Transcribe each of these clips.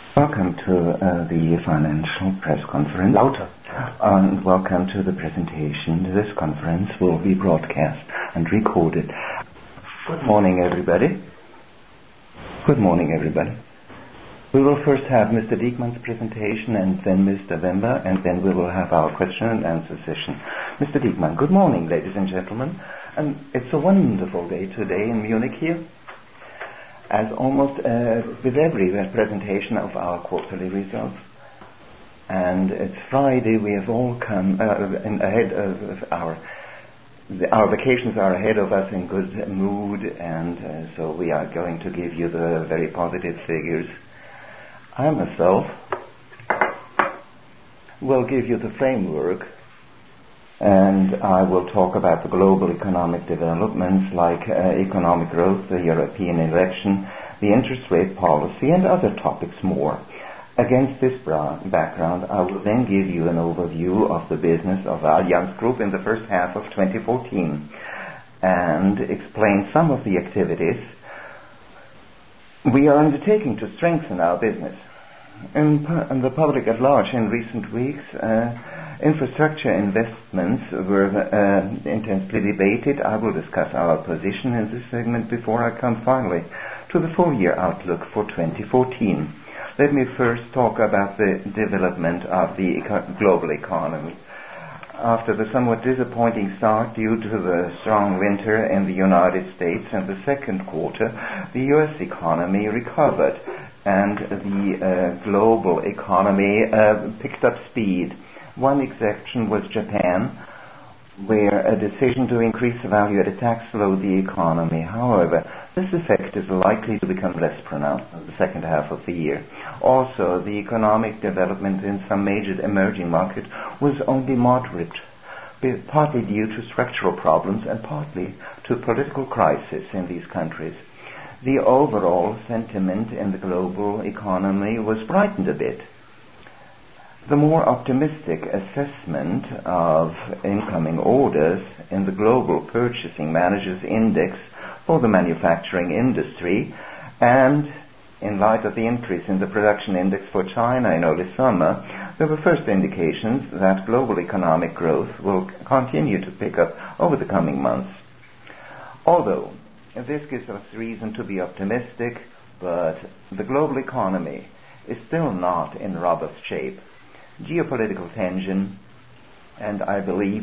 Welcome to the financial press conference. Lauter. And welcome to the presentation. This conference will be broadcast and recorded. Good morning, everybody. Good morning, everybody. We will first have Mr. Diekmann's presentation and then Mr. Wember, and then we will have our question and answer session. Mr. Diekmann, good morning, ladies and gentlemen. And it's a wonderful day today in Munich here. As almost with every presentation of our quarterly results. And it's Friday, we have all come ahead of our vacations are ahead of us in good mood, and so we are going to give you the very positive figures. I myself will give you the framework, and I will talk about the global economic developments like economic growth, the European election, the interest rate policy, and other topics more. Against this background, I will then give you an overview of the business of Allianz Group in the first half of 2014 and explain some of the activities we are undertaking to strengthen our business. In the public at large in recent weeks, infrastructure investments were intensely debated. I will discuss our position in this segment before I come finally to the full-year outlook for 2014. Let me first talk about the development of the global economy. After the somewhat disappointing start due to the strong winter in the United States and the second quarter, the U.S. economy recovered and the global economy picked up speed. One exception was Japan, where a decision to increase the value-added tax slowed the economy. However, this effect is likely to become less pronounced in the second half of the year. Also, the economic development in some major emerging markets was only moderate, partly due to structural problems and partly to political crisis in these countries. The overall sentiment in the global economy was brightened a bit. The more optimistic assessment of incoming orders in the Global Purchasing Managers' Index for the manufacturing industry, and in light of the increase in the production index for China in early summer, there were first indications that global economic growth will continue to pick up over the coming months. Although this gives us reason to be optimistic, but the global economy is still not in robust shape. Geopolitical tension, and I believe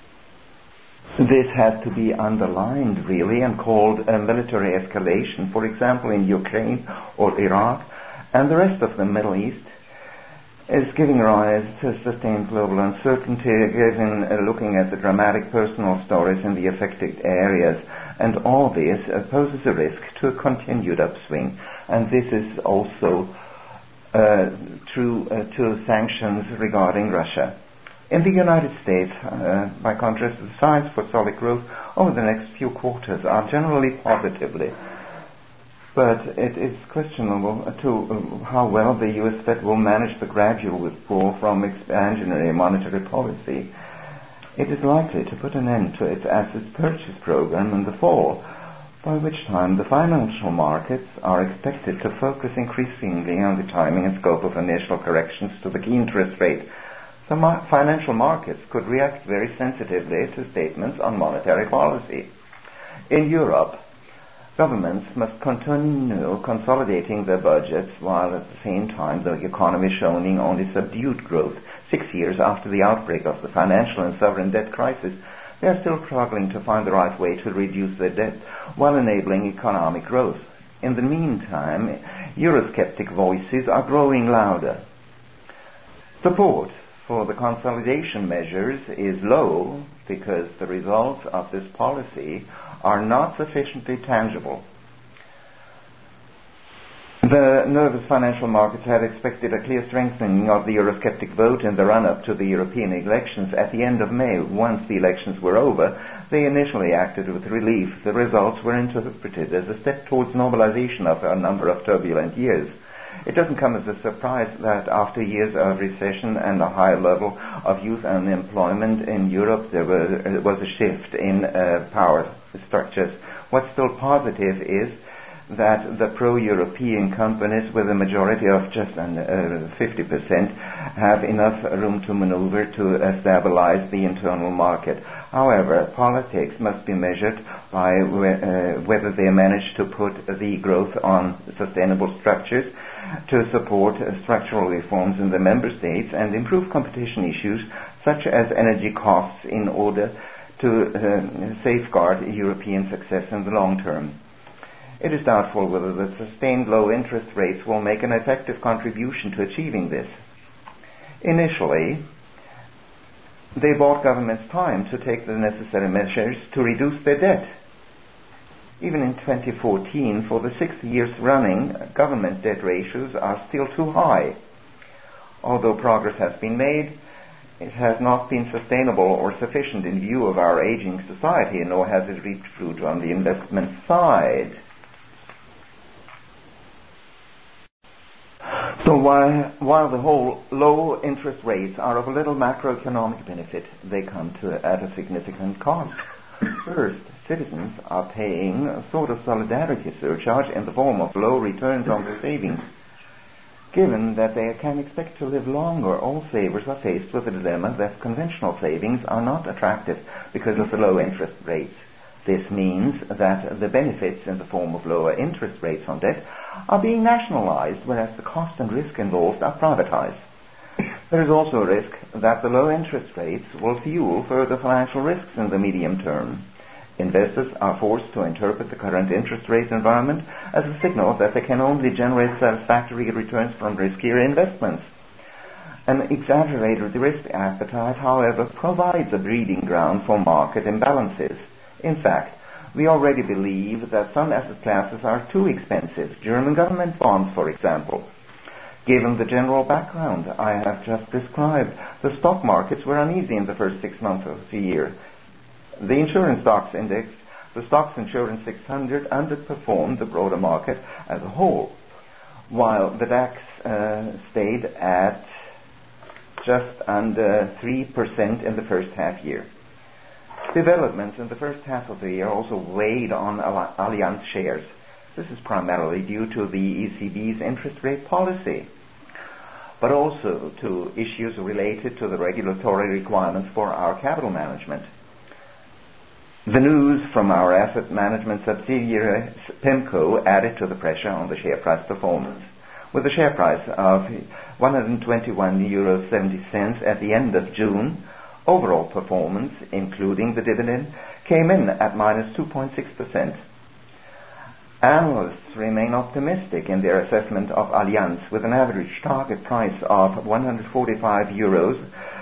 this has to be underlined really and called a military escalation, for example in Ukraine or Iraq and the rest of the Middle East, is giving rise to sustained global uncertainty, looking at the dramatic personal stories in the affected areas, and all this poses a risk to a continued upswing. And this is also true to sanctions regarding Russia. In the United States, by contrast, the signs for solid growth over the next few quarters are generally positively, but it is questionable how well the U.S. Fed will manage the gradual withdrawal from expansionary monetary policy. It is likely to put an end to its asset purchase program in the fall, by which time the financial markets are expected to focus increasingly on the timing and scope of initial corrections to the key interest rate. The financial markets could react very sensitively to statements on monetary policy. In Europe, governments must continue consolidating their budgets while at the same time the economy is showing only subdued growth. 6 years after the outbreak of the financial and sovereign debt crisis, they are still struggling to find the right way to reduce their debt while enabling economic growth. In the meantime, Eurosceptic voices are growing louder. Support for the consolidation measures is low because the results of this policy are not sufficiently tangible. The nervous financial markets had expected a clear strengthening of the Eurosceptic vote in the run-up to the European elections at the end of May. Once the elections were over, they initially acted with relief. The results were interpreted as a step towards normalization of a number of turbulent years. It doesn't come as a surprise that after years of recession and a high level of youth unemployment in Europe, there was a shift in power structures. What's still positive is that the pro-European companies with a majority of just under 50% have enough room to maneuver to stabilize the internal market. However, politics must be measured by whether they manage to put the growth on sustainable structures to support structural reforms in the member states and improve competition issues such as energy costs in order to safeguard European success in the long term. It is doubtful whether the sustained low interest rates will make an effective contribution to achieving this. Initially, they bought governments time to take the necessary measures to reduce their debt. Even in 2014, for the 6 years running, government debt ratios are still too high. Although progress has been made, it has not been sustainable or sufficient in view of our aging society, nor has it reaped fruit on the investment side. So while the whole low interest rates are of little macroeconomic benefit, they come at a significant cost. First, citizens are paying a sort of solidarity surcharge in the form of low returns on their savings. Given that they can expect to live longer, all savers are faced with the dilemma that conventional savings are not attractive because of the low interest rates. This means that the benefits in the form of lower interest rates on debt are being nationalized, whereas the cost and risk involved are privatized. There is also a risk that the low interest rates will fuel further financial risks in the medium term. Investors are forced to interpret the current interest rate environment as a signal that they can only generate satisfactory returns from riskier investments. An exaggerated risk appetite, however, provides a breeding ground for market imbalances. In fact, we already believe that some asset classes are too expensive, German government bonds, for example. Given the general background I have just described, the stock markets were uneasy in the first 6 months of the year. The insurance stocks index, the Stoxx Insurance 600, underperformed the broader market as a whole, while the DAX stayed at just under 3% in the first half year. Developments in the first half of the year also weighed on Allianz shares. This is primarily due to the ECB's interest rate policy, but also to issues related to the regulatory requirements for our capital management. The news from our asset management subsidiary PIMCO added to the pressure on the share price performance. With a share price of €121.70 at the end of June, overall performance, including the dividend, came in at minus 2.6%. Analysts remain optimistic in their assessment of Allianz, with an average target price of €145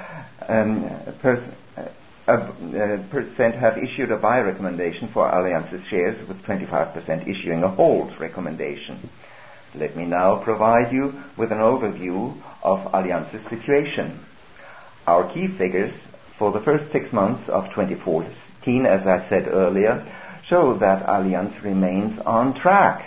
percent have issued a buy recommendation for Allianz's shares, with 25% issuing a hold recommendation. Let me now provide you with an overview of Allianz's situation. Our key figures for the first 6 months of 2014, as I said earlier, show that Allianz remains on track.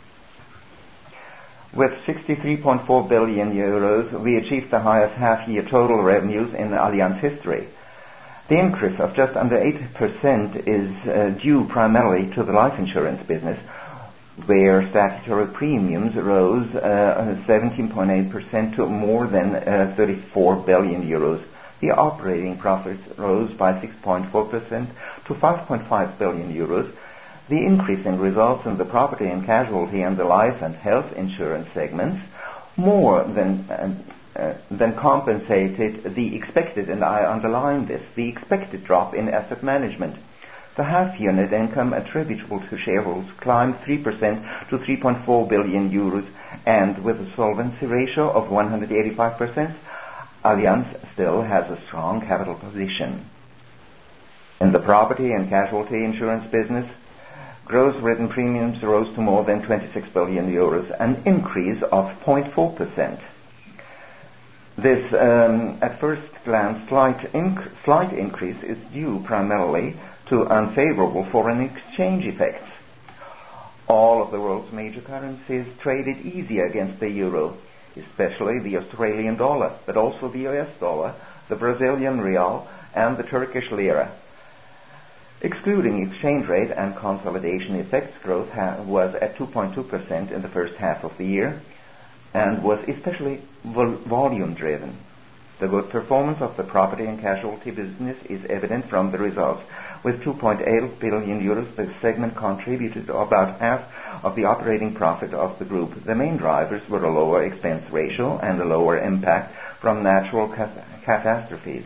With €63.4 billion, we achieved the highest half-year total revenues in Allianz history. The increase of just under 8% is due primarily to the life insurance business, where statutory premiums rose 17.8% to more than €34 billion. The operating profits rose by 6.4% to €5.5 billion. The increase in results in the property and casualty and the life and health insurance segments more than compensated the expected, and I underline this, the expected drop in asset management. The half-year net income attributable to shareholders climbed 3% to €3.4 billion, and with a solvency ratio of 185%, Allianz still has a strong capital position. In the property and casualty insurance business, gross written premiums rose to more than €26 billion, an increase of 0.4%. This, at first glance, slight increase is due primarily to unfavorable foreign exchange effects. All of the world's major currencies traded easy against the euro, especially the Australian dollar, but also the US dollar, the Brazilian real, and the Turkish lira. Excluding exchange rate and consolidation effects, growth was at 2.2% in the first half of the year and was especially volume-driven. The good performance of the property and casualty business is evident from the results. With 2.8 billion euros, the segment contributed about half of the operating profit of the group. The main drivers were a lower expense ratio and a lower impact from natural catastrophes.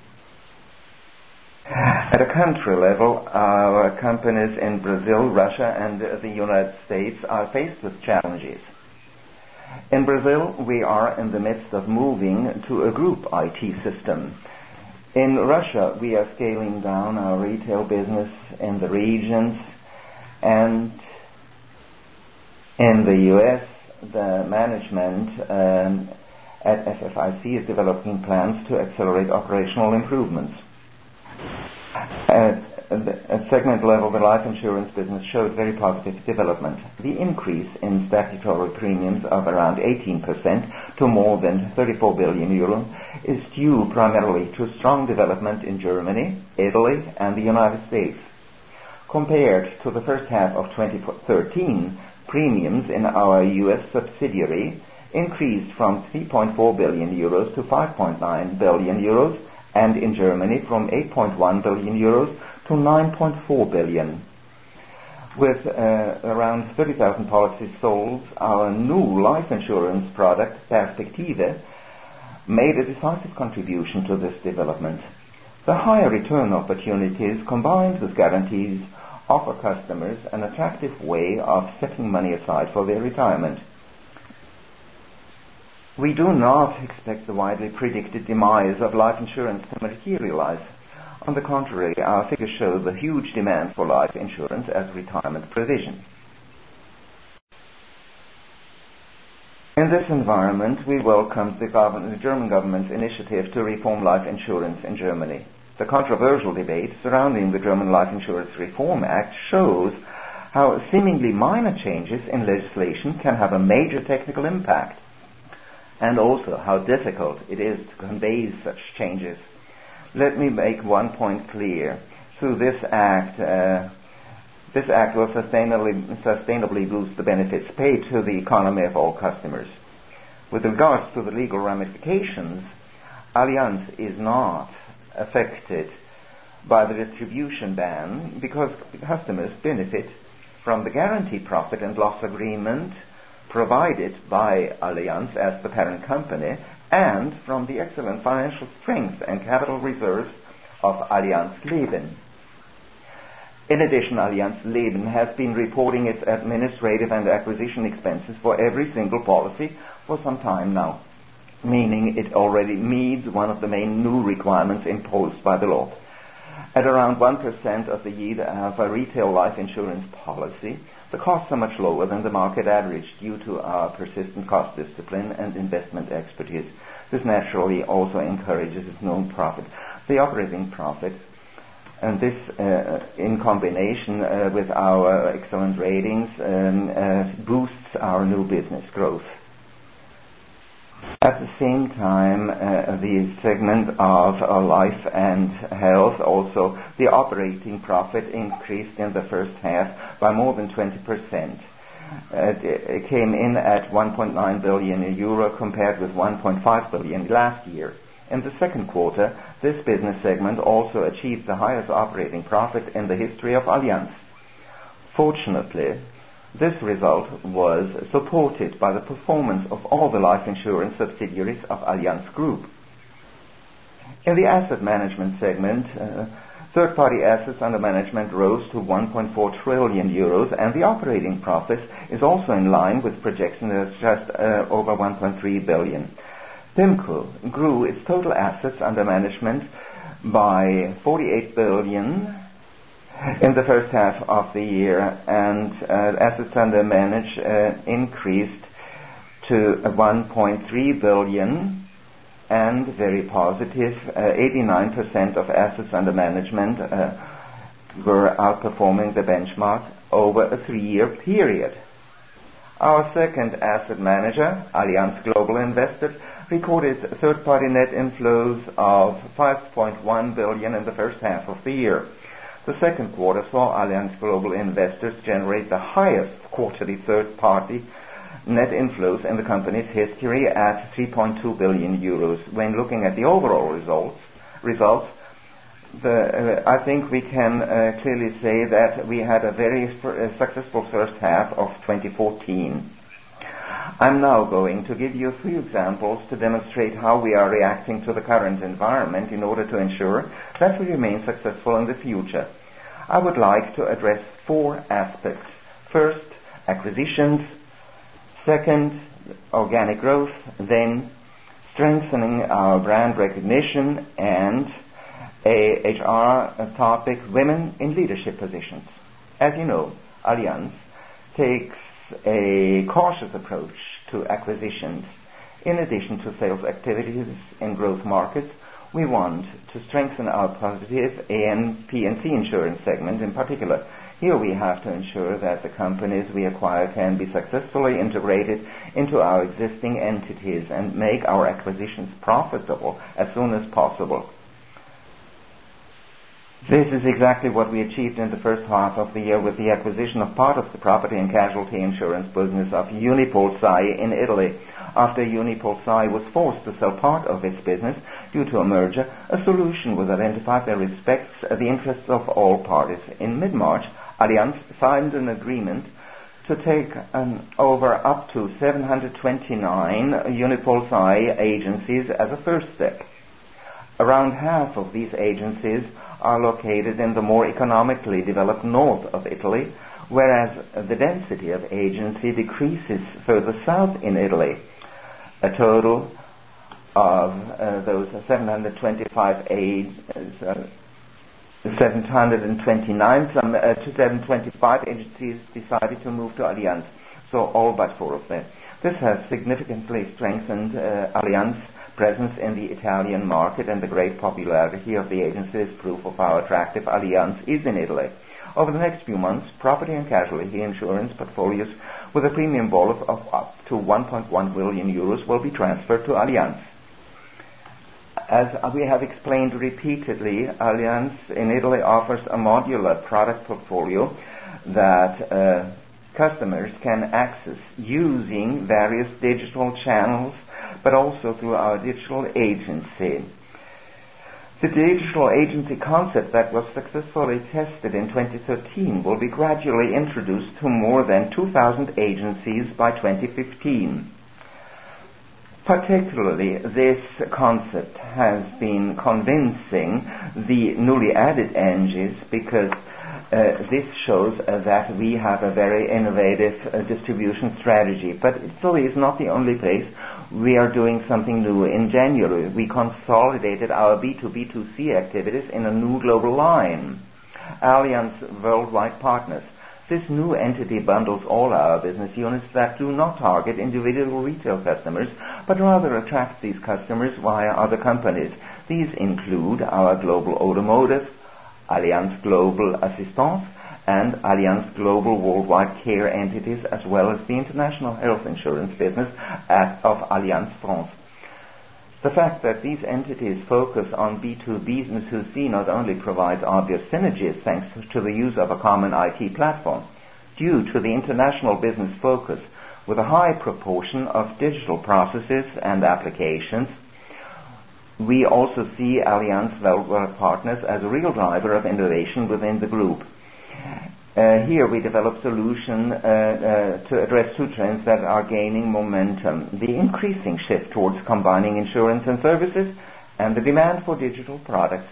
At a country level, our companies in Brazil, Russia, and the United States are faced with challenges. In Brazil, we are in the midst of moving to a group IT system. In Russia, we are scaling down our retail business in the regions, and in the US, the management at FFIC is developing plans to accelerate operational improvements. At segment level, the life insurance business showed very positive development. The increase in statutory premiums of around 18% to more than 34 billion euro is due primarily to strong development in Germany, Italy, and the United States. Compared to the first half of 2013, premiums in our US subsidiary increased from 3.4 billion euros to 5.9 billion euros, and in Germany from 8.1 billion euros to 9.4 billion. With around 30,000 policies sold, our new life insurance product, Perspektive, made a decisive contribution to this development. The higher return opportunities combined with guarantees offer customers an attractive way of setting money aside for their retirement. We do not expect the widely predicted demise of life insurance to materialize. On the contrary, our figures show the huge demand for life insurance as retirement provision. In this environment, we welcomed the German government's initiative to reform life insurance in Germany. The controversial debate surrounding the German Life Insurance Reform Act shows how seemingly minor changes in legislation can have a major technical impact, and also how difficult it is to convey such changes. Let me make one point clear. Through this act will sustainably boost the benefits paid to the economy of all customers. With regards to the legal ramifications, Allianz is not affected by the distribution ban because customers benefit from the guaranteed profit and loss agreement provided by Allianz as the parent company, and from the excellent financial strength and capital reserves of Allianz Leben. In addition, Allianz Leben has been reporting its administrative and acquisition expenses for every single policy for some time now, meaning it already meets one of the main new requirements imposed by the law. At around 1% of the yield of a retail life insurance policy, the costs are much lower than the market average due to our persistent cost discipline and investment expertise. This naturally also encourages its known profit. The operating profit, and this in combination with our excellent ratings, boosts our new business growth. At the same time, the segment of life and health, also the operating profit increased in the first half by more than 20%. It came in at 1.9 billion euro compared with 1.5 billion last year. In the second quarter, this business segment also achieved the highest operating profit in the history of Allianz. Fortunately, this result was supported by the performance of all the life insurance subsidiaries of Allianz Group. In the asset management segment, third-party assets under management rose to 1.4 trillion euros, and the operating profit is also in line with projections at just over 1.3 billion. PIMCO grew its total assets under management by 48 billion in the first half of the year, and assets under management increased to 1.3 billion, and very positive, 89% of assets under management were outperforming the benchmark over a 3-year period. Our second asset manager, Allianz Global Investors, recorded third-party net inflows of 5.1 billion in the first half of the year. The second quarter saw Allianz Global Investors generate the highest quarterly third-party net inflows in the company's history at 3.2 billion euros. When looking at the overall results, I think we can clearly say that we had a very successful first half of 2014. I'm now going to give you a few examples to demonstrate how we are reacting to the current environment in order to ensure that we remain successful in the future. I would like to address four aspects. First, acquisitions. Second, organic growth. Then, strengthening our brand recognition. And a HR topic, women in leadership positions. As you know, Allianz takes a cautious approach to acquisitions. In addition to sales activities in growth markets, we want to strengthen our positive P&C insurance segment in particular. Here we have to ensure that the companies we acquire can be successfully integrated into our existing entities and make our acquisitions profitable as soon as possible. This is exactly what we achieved in the first half of the year with the acquisition of part of the property and casualty insurance business of UnipolSai in Italy. After UnipolSai was forced to sell part of its business due to a merger, a solution was identified that respects the interests of all parties. In mid-March, Allianz signed an agreement to take over up to 729 UnipolSai agencies as a first step. Around half of these agencies are located in the more economically developed north of Italy, whereas the density of agency decreases further south in Italy. A total of those 725 agencies decided to move to Allianz, so all but four of them. This has significantly strengthened Allianz presence in the Italian market, and the great popularity of the agency is proof of how attractive Allianz is in Italy. Over the next few months, property and casualty insurance portfolios with a premium volume of up to 1.1 billion euros will be transferred to Allianz. As we have explained repeatedly, Allianz in Italy offers a modular product portfolio that customers can access using various digital channels, but also through our digital agency. The digital agency concept that was successfully tested in 2013 will be gradually introduced to more than 2,000 agencies by 2015. Particularly, this concept has been convincing the newly added agencies because this shows that we have a very innovative distribution strategy. But Italy is not the only place. We are doing something new. In January, we consolidated our B2B2C activities in a new global line, Allianz Worldwide Partners. This new entity bundles all our business units that do not target individual retail customers, but rather attract these customers via other companies. These include our Global Automotive, Allianz Global Assistance, and Allianz Global Worldwide Care entities, as well as the international health insurance business of Allianz France. The fact that these entities focus on B2B2C not only provides obvious synergies thanks to the use of a common IT platform. Due to the international business focus, with a high proportion of digital processes and applications, we also see Allianz Worldwide Partners as a real driver of innovation within the group. Here we develop solutions to address two trends that are gaining momentum: the increasing shift towards combining insurance and services, and the demand for digital products.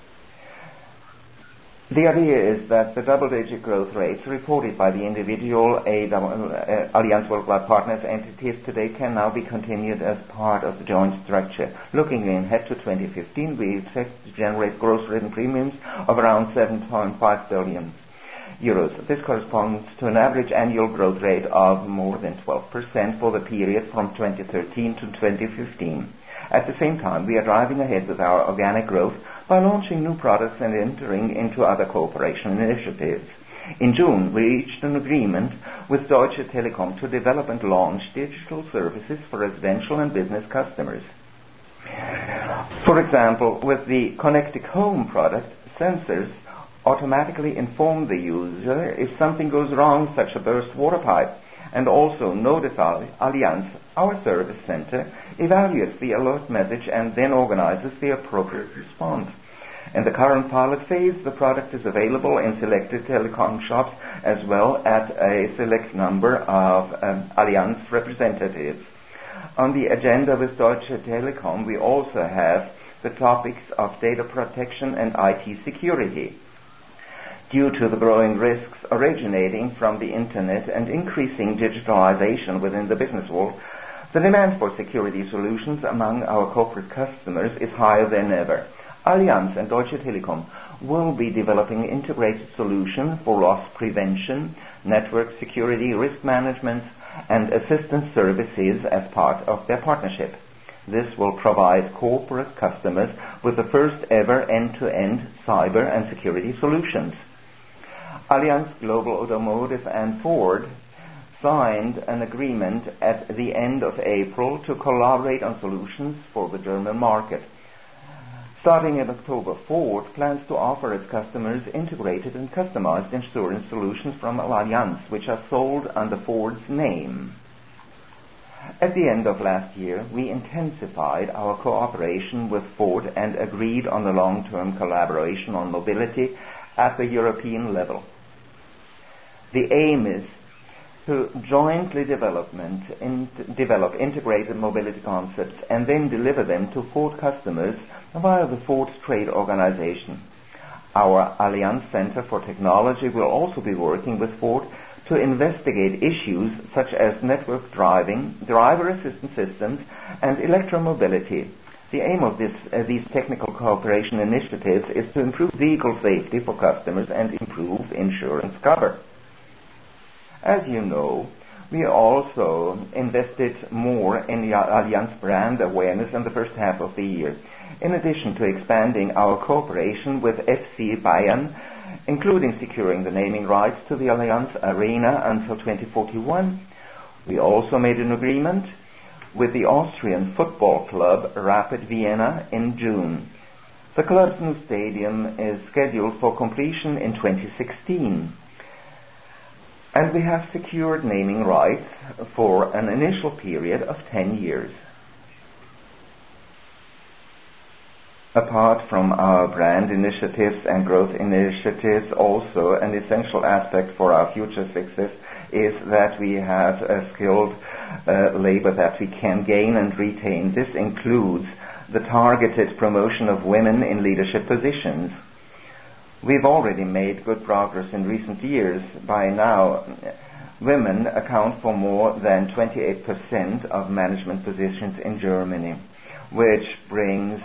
The idea is that the double-digit growth rates reported by the individual Allianz Worldwide Partners entities today can now be continued as part of the joint structure. Looking ahead to 2015, we expect to generate gross written premiums of around 7.5 billion euros. This corresponds to an average annual growth rate of more than 12% for the period from 2013 to 2015. At the same time, we are driving ahead with our organic growth by launching new products and entering into other cooperation initiatives. In June, we reached an agreement with Deutsche Telekom to develop and launch digital services for residential and business customers. For example, with the Connected Home product, sensors automatically inform the user if something goes wrong, such as a burst water pipe, and also notify Allianz, our service center, evaluates the alert message and then organizes the appropriate response. In the current pilot phase, the product is available in selected telecom shops as well as a select number of Allianz representatives. On the agenda with Deutsche Telekom, we also have the topics of data protection and IT security. Due to the growing risks originating from the Internet and increasing digitalization within the business world, the demand for security solutions among our corporate customers is higher than ever. Allianz and Deutsche Telekom will be developing integrated solutions for loss prevention, network security, risk management, and assistance services as part of their partnership. This will provide corporate customers with the first ever end-to-end cyber and security solutions. Allianz Global Automotive and Ford signed an agreement at the end of April to collaborate on solutions for the German market. Starting in October, Ford plans to offer its customers integrated and customized insurance solutions from Allianz, which are sold under Ford's name. At the end of last year, we intensified our cooperation with Ford and agreed on a long-term collaboration on mobility at the European level. The aim is to jointly develop integrated mobility concepts and then deliver them to Ford customers via the Ford Trade Organization. Our Allianz Center for Technology will also be working with Ford to investigate issues such as network driving, driver assistance systems, and electromobility. The aim of these technical cooperation initiatives is to improve vehicle safety for customers and improve insurance cover. As you know, we also invested more in the Allianz brand awareness in the first half of the year. In addition to expanding our cooperation with FC Bayern, including securing the naming rights to the Allianz Arena until 2041, we also made an agreement with the Austrian football club Rapid Vienna in June. The club's new stadium is scheduled for completion in 2016. And we have secured naming rights for an initial period of 10 years. Apart from our brand initiatives and growth initiatives, also an essential aspect for our future success is that we have a skilled labor that we can gain and retain. This includes the targeted promotion of women in leadership positions. We've already made good progress in recent years. By now, women account for more than 28% of management positions in Germany, which brings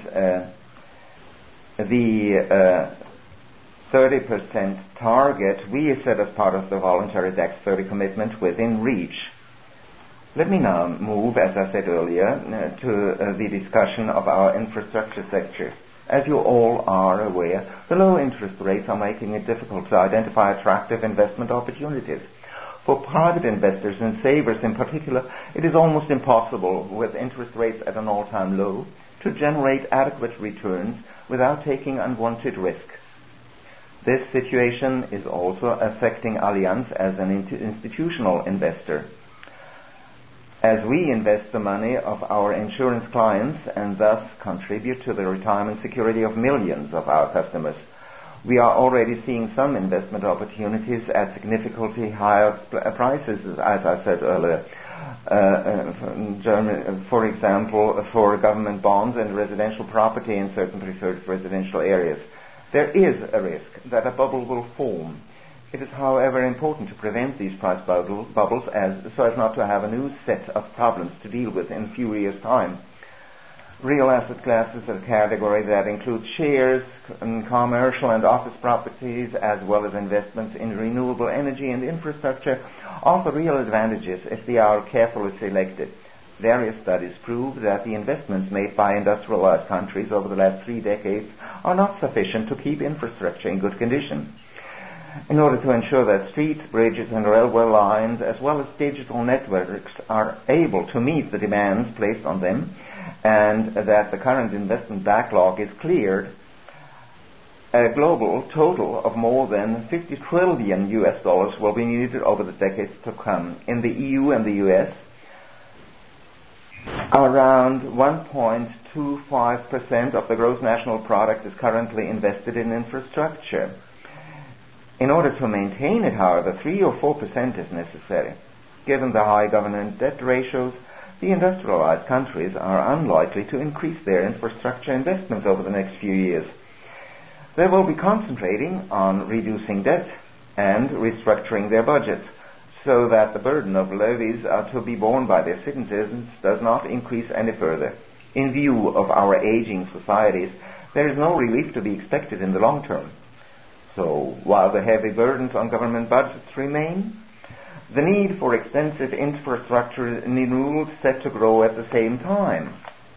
the 30% target we set as part of the voluntary DAX 30 commitment within reach. Let me now move, as I said earlier, to the discussion of our infrastructure sector. As you all are aware, the low interest rates are making it difficult to identify attractive investment opportunities. For private investors and savers in particular, it is almost impossible, with interest rates at an all-time low, to generate adequate returns without taking unwanted risk. This situation is also affecting Allianz as an institutional investor. As we invest the money of our insurance clients and thus contribute to the retirement security of millions of our customers, we are already seeing some investment opportunities at significantly higher prices, as I said earlier. For example, for government bonds and residential property in certain preferred residential areas. There is a risk that a bubble will form. It is, however, important to prevent these price bubbles so as not to have a new set of problems to deal with in a few years' time. Real asset classes are a category that includes shares, commercial and office properties, as well as investments in renewable energy and infrastructure, offer real advantages if they are carefully selected. Various studies prove that the investments made by industrialized countries over the last 3 decades are not sufficient to keep infrastructure in good condition. In order to ensure that streets, bridges, and railway lines, as well as digital networks, are able to meet the demands placed on them, and that the current investment backlog is cleared, a global total of more than 50 trillion US dollars will be needed over the decades to come. In the EU and the US, around 1.25% of the gross national product is currently invested in infrastructure. In order to maintain it, however, 3 or 4% is necessary. Given the high government debt ratios, the industrialized countries are unlikely to increase their infrastructure investments over the next few years. They will be concentrating on reducing debt and restructuring their budgets so that the burden of levies to be borne by their citizens does not increase any further. In view of our aging societies, there is no relief to be expected in the long term. So, while the heavy burdens on government budgets remain, the need for extensive infrastructure renewal is set to grow at the same time.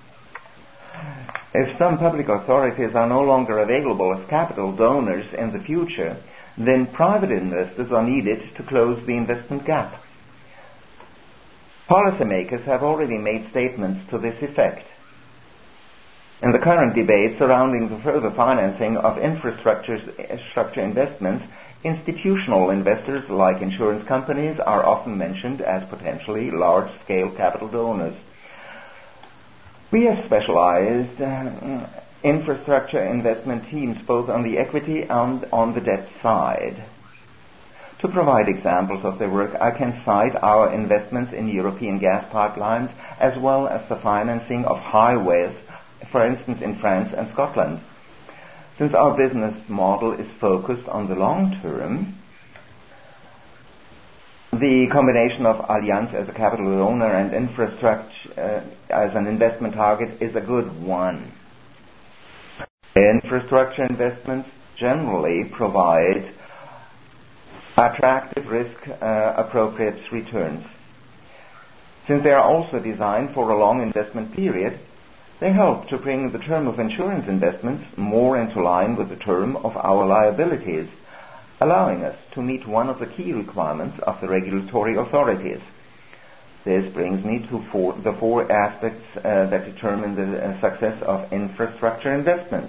If some public authorities are no longer available as capital donors in the future, then private investors are needed to close the investment gap. Policymakers have already made statements to this effect. In the current debate surrounding the further financing of infrastructure investments, institutional investors like insurance companies are often mentioned as potentially large-scale capital donors. We have specialized infrastructure investment teams both on the equity and on the debt side. To provide examples of their work, I can cite our investments in European gas pipelines as well as the financing of highways, for instance in France and Scotland. Since our business model is focused on the long term, the combination of Allianz as a capital owner and infrastructure as an investment target is a good one. Infrastructure investments generally provide attractive risk-appropriate returns. Since they are also designed for a long investment period, they help to bring the term of insurance investments more into line with the term of our liabilities, allowing us to meet one of the key requirements of the regulatory authorities. This brings me to the four aspects that determine the success of infrastructure investments.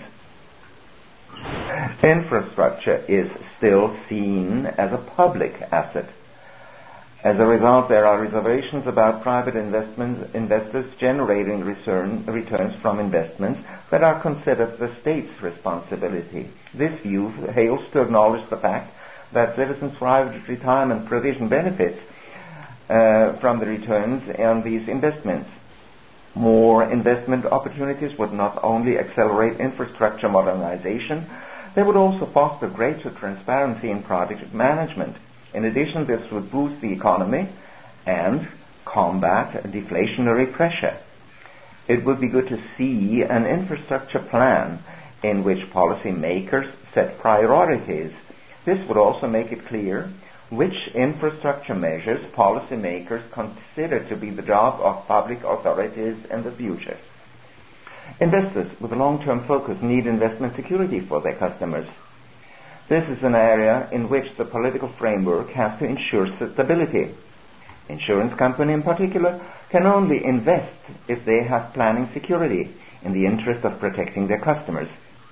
Infrastructure is still seen as a public asset. As a result, there are reservations about private investors generating returns from investments that are considered the state's responsibility. This view fails to acknowledge the fact that citizens' private retirement provision benefits from the returns on these investments. More investment opportunities would not only accelerate infrastructure modernization, they would also foster greater transparency in project management. In addition, this would boost the economy and combat deflationary pressure. It would be good to see an infrastructure plan in which policymakers set priorities. This would also make it clear which infrastructure measures policymakers consider to be the job of public authorities in the future. Investors with a long-term focus need investment security for their customers. This is an area in which the political framework has to ensure stability. Insurance companies in particular can only invest if they have planning security in the interest of protecting their customers.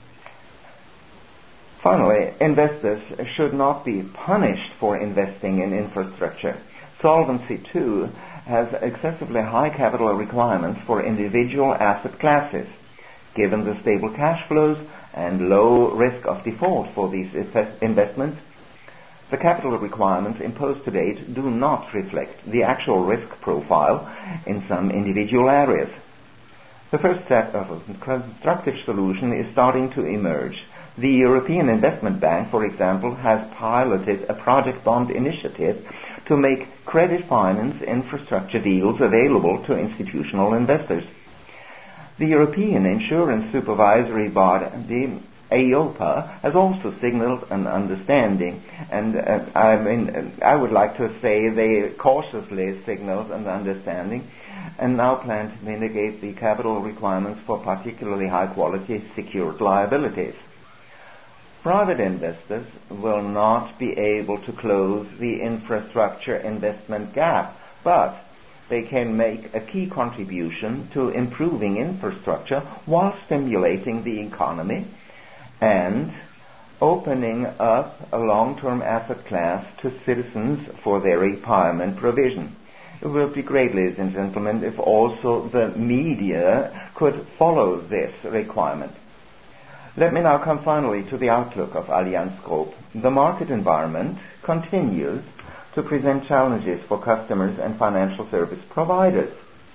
Finally, investors should not be punished for investing in infrastructure. Solvency II has excessively high capital requirements for individual asset classes. Given the stable cash flows and low risk of default for these investments, the capital requirements imposed to date do not reflect the actual risk profile in some individual areas. The first step of a constructive solution is starting to emerge. The European Investment Bank, for example, has piloted a project bond initiative to make credit finance infrastructure deals available to institutional investors. The European Insurance Supervisory Body, EIOPA, has also signaled an understanding, and I would like to say they cautiously signaled an understanding, and now plan to mitigate the capital requirements for particularly high-quality secured liabilities. Private investors will not be able to close the infrastructure investment gap, but they can make a key contribution to improving infrastructure while stimulating the economy and opening up a long-term asset class to citizens for their retirement provision. It would be great, ladies and gentlemen, if also the media could follow this requirement. Let me now come finally to the outlook of Allianz Group. The market environment continues to present challenges for customers and financial service providers.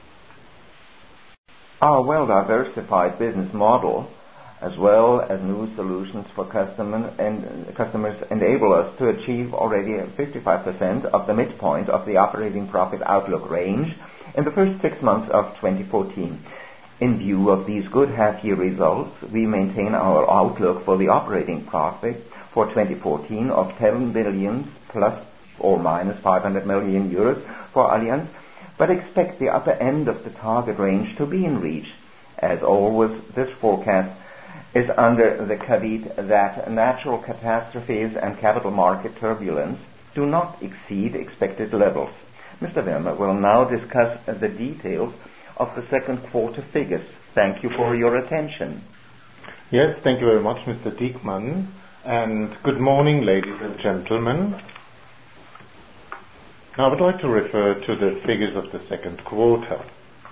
Our well-diversified business model, as well as new solutions for customers, enable us to achieve already 55% of the midpoint of the operating profit outlook range in the first 6 months of 2014. In view of these good half-year results, we maintain our outlook for the operating profit for 2014 of 10 billion plus or minus 500 million euros for Allianz, but expect the upper end of the target range to be in reach. As always, this forecast is under the caveat that natural catastrophes and capital market turbulence do not exceed expected levels. Mr. Wilmer will now discuss the details of the second quarter figures. Thank you for your attention. Yes, thank you very much, Mr. Diekmann, and good morning, ladies and gentlemen. Now, I would like to refer to the figures of the second quarter.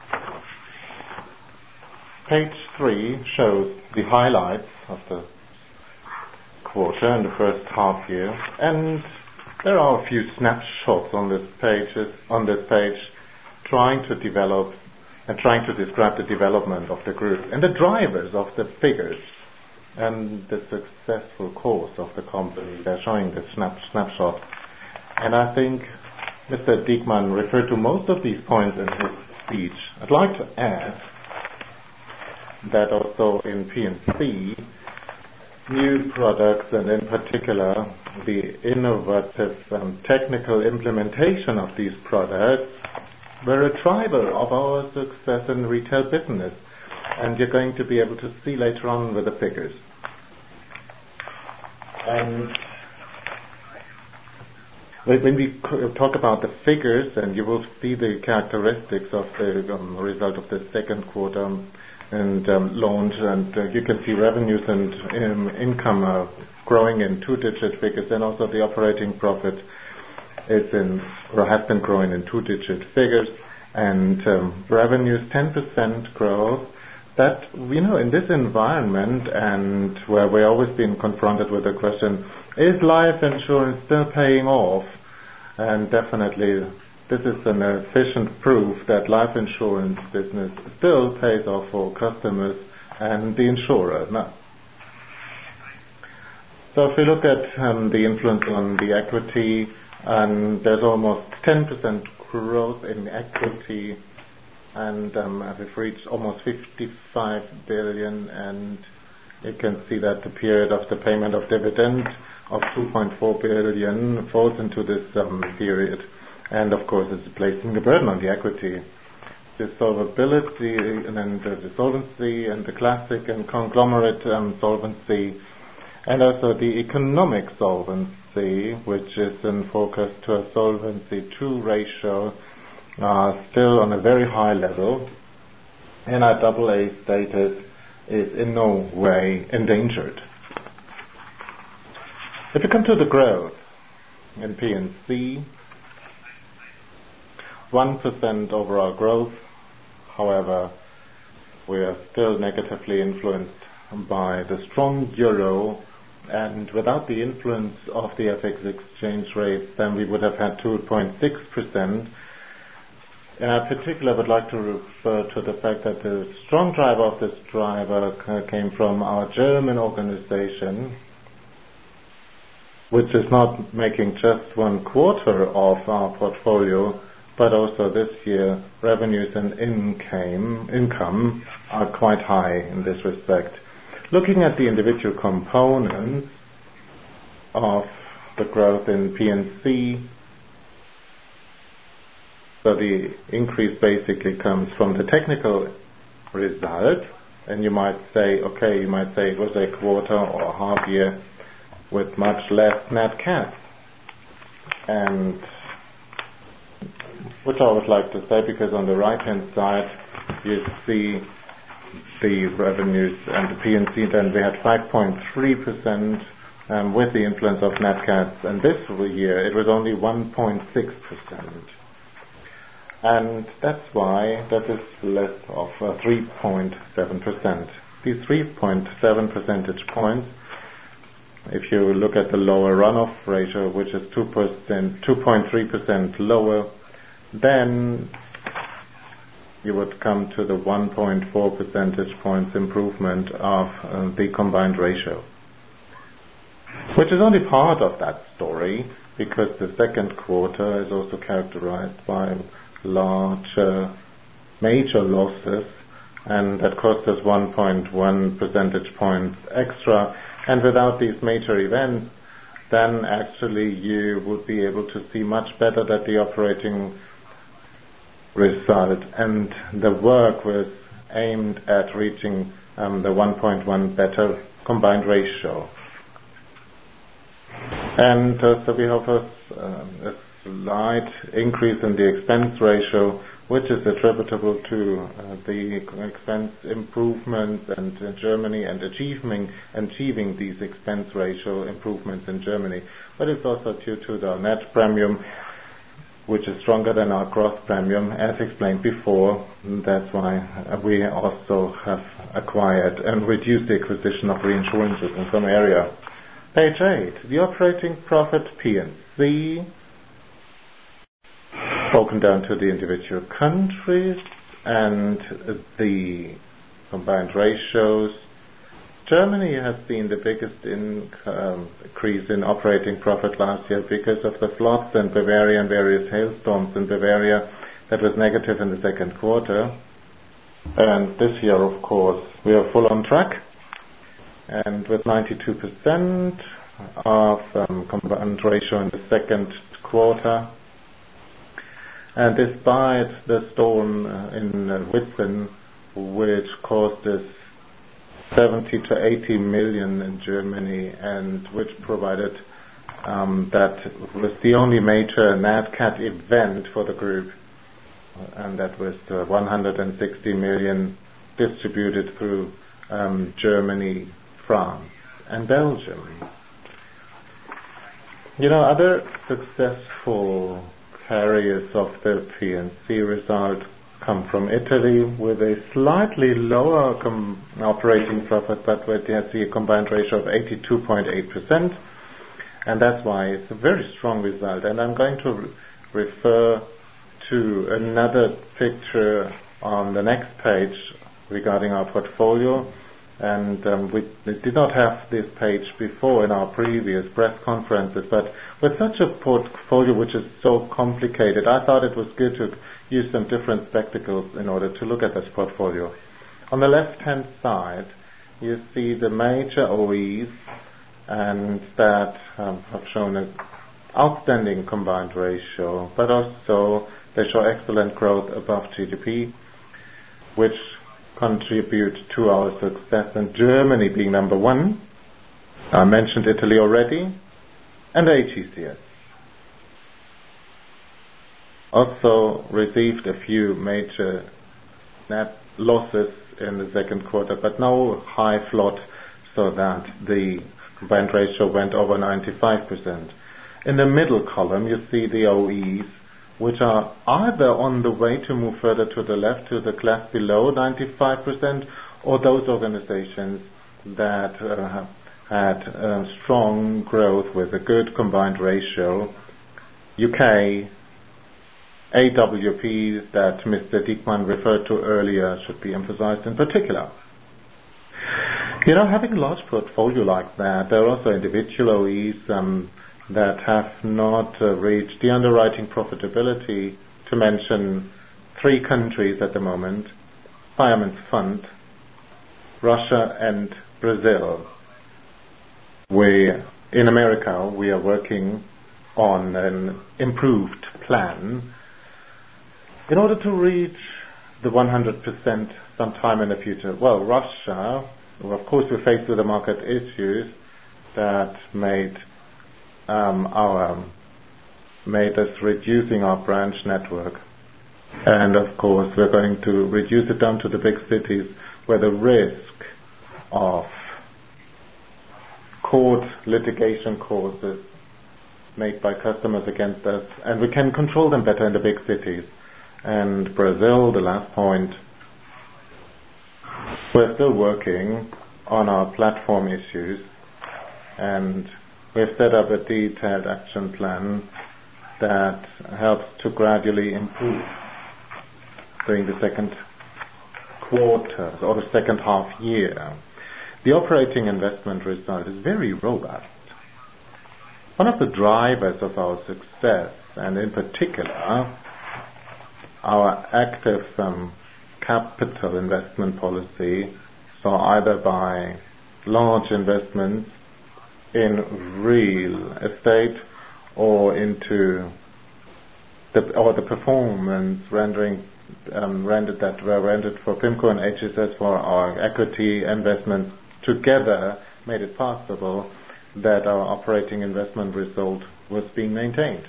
Page 3 shows the highlights of the quarter and the first half year, and there are a few snapshots on this page trying to describe the development of the group and the drivers of the figures and the successful course of the company. They're showing the snapshot, and I think Mr. Diekmann referred to most of these points in his speech. I'd like to add that also in P&C, new products, and in particular the innovative technical implementation of these products, were a driver of our success in retail business, and you're going to be able to see later on with the figures. And when we talk about the figures, and you will see the characteristics of the result of the second quarter and loans, and you can see revenues and income are growing in two-digit figures, and also the operating profit has been growing in two-digit figures, and revenues 10% growth. That, in this environment, and where we're always being confronted with the question, is life insurance still paying off? And definitely this is an efficient proof that life insurance business still pays off for customers and the insurer. So if we look at the influence on the equity, and there's almost 10% growth in equity, and we've reached almost 55 billion, and you can see that the period of the payment of dividend of 2.4 billion falls into this period, and of course it's placing a burden on the equity. The solvability and then the solvency and the classic and conglomerate solvency, and also the economic solvency, which is in focus to a Solvency II ratio, still on a very high level, and our AA status is in no way endangered. If you come to the growth in P&C, 1% overall growth. However, we are still negatively influenced by the strong euro, and without the influence of the FX exchange rates, then we would have had 2.6%. And I particularly would like to refer to the fact that the strong driver of this driver came from our German organization, which is not making just 1/4 of our portfolio, but also this year revenues and income are quite high in this respect. Looking at the individual components of the growth in P&C, so the increase basically comes from the technical result, and you might say it was a quarter or a half year with much less net cat, and which I would like to say, because on the right hand side you see the revenues and the P&C, then we had 5.3% with the influence of Nat Cats, and this year it was only 1.6%. And that's why that is less of 3.7%. These 3.7 percentage points, if you look at the lower runoff ratio, which is 2.3% lower, then you would come to the 1.4 percentage points improvement of the combined ratio, which is only part of that story, because the second quarter is also characterized by large major losses, and that cost us 1.1 percentage points extra. And without these major events, then actually you would be able to see much better that the operating result, and the work was aimed at reaching the 1.1 better combined ratio. And so we have a slight increase in the expense ratio, which is attributable to the expense improvements and Germany, and achieving these expense ratio improvements in Germany. But it's also due to the net premium, which is stronger than our gross premium, as explained before. That's why we also have acquired and reduced the acquisition of reinsurances in some area. Page 8, the operating profit P&C, broken down to the individual countries and the combined ratios. Germany has seen the biggest increase in operating profit last year because of the floods in Bavaria and various hailstorms in Bavaria that was negative in the second quarter. And this year, of course, we are full on track, and with 92% of combined ratio in the second quarter. And despite the storm in Whitsun, which cost us 70 to 80 million in Germany, and which provided that was the only major Nat Cat event for the group, and that was 160 million distributed through Germany, France, and Belgium. Other successful carriers of the P&C result come from Italy with a slightly lower operating profit, but where they see a combined ratio of 82.8%, and that's why it's a very strong result. And I'm going to refer to another picture on the next page regarding our portfolio, and we did not have this page before in our previous press conferences, but with such a portfolio which is so complicated, I thought it was good to use some different spectacles in order to look at this portfolio. On the left-hand side, you see the major OEs, and that have shown an outstanding combined ratio, but also they show excellent growth above GDP, which contribute to our success, and Germany being number one. I mentioned Italy already, and AGCS also received a few major net losses in the second quarter, but no high flood, so that the combined ratio went over 95%. In the middle column, you see the OEs, which are either on the way to move further to the left to the class below 95%, or those organizations that have had strong growth with a good combined ratio. UK, AWP that Mr. Diekmann referred to earlier should be emphasized in particular. Having a large portfolio like that, there are also individual OEs that have not reached the underwriting profitability, to mention 3 countries at the moment: Fireman's Fund, Russia, and Brazil. In America, we are working on an improved plan in order to reach the 100% sometime in the future. Well, Russia, of course, we're faced with the market issues that made us reducing our branch network, and of course we're going to reduce it down to the big cities where the risk of court litigation causes made by customers against us, and we can control them better in the big cities. And Brazil, the last point, we're still working on our platform issues, and we've set up a detailed action plan that helps to gradually improve during the second quarter or the second half year. The operating investment result is very robust. One of the drivers of our success, and in particular our active capital investment policy, so either by large investments in real estate or into the performance rendered that were rendered for PIMCO and HSS for our equity investments together made it possible that our operating investment result was being maintained.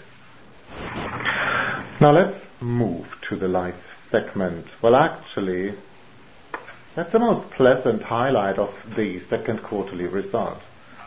Now let's move to the life segment. Well, actually, that's the most pleasant highlight of the second quarterly result.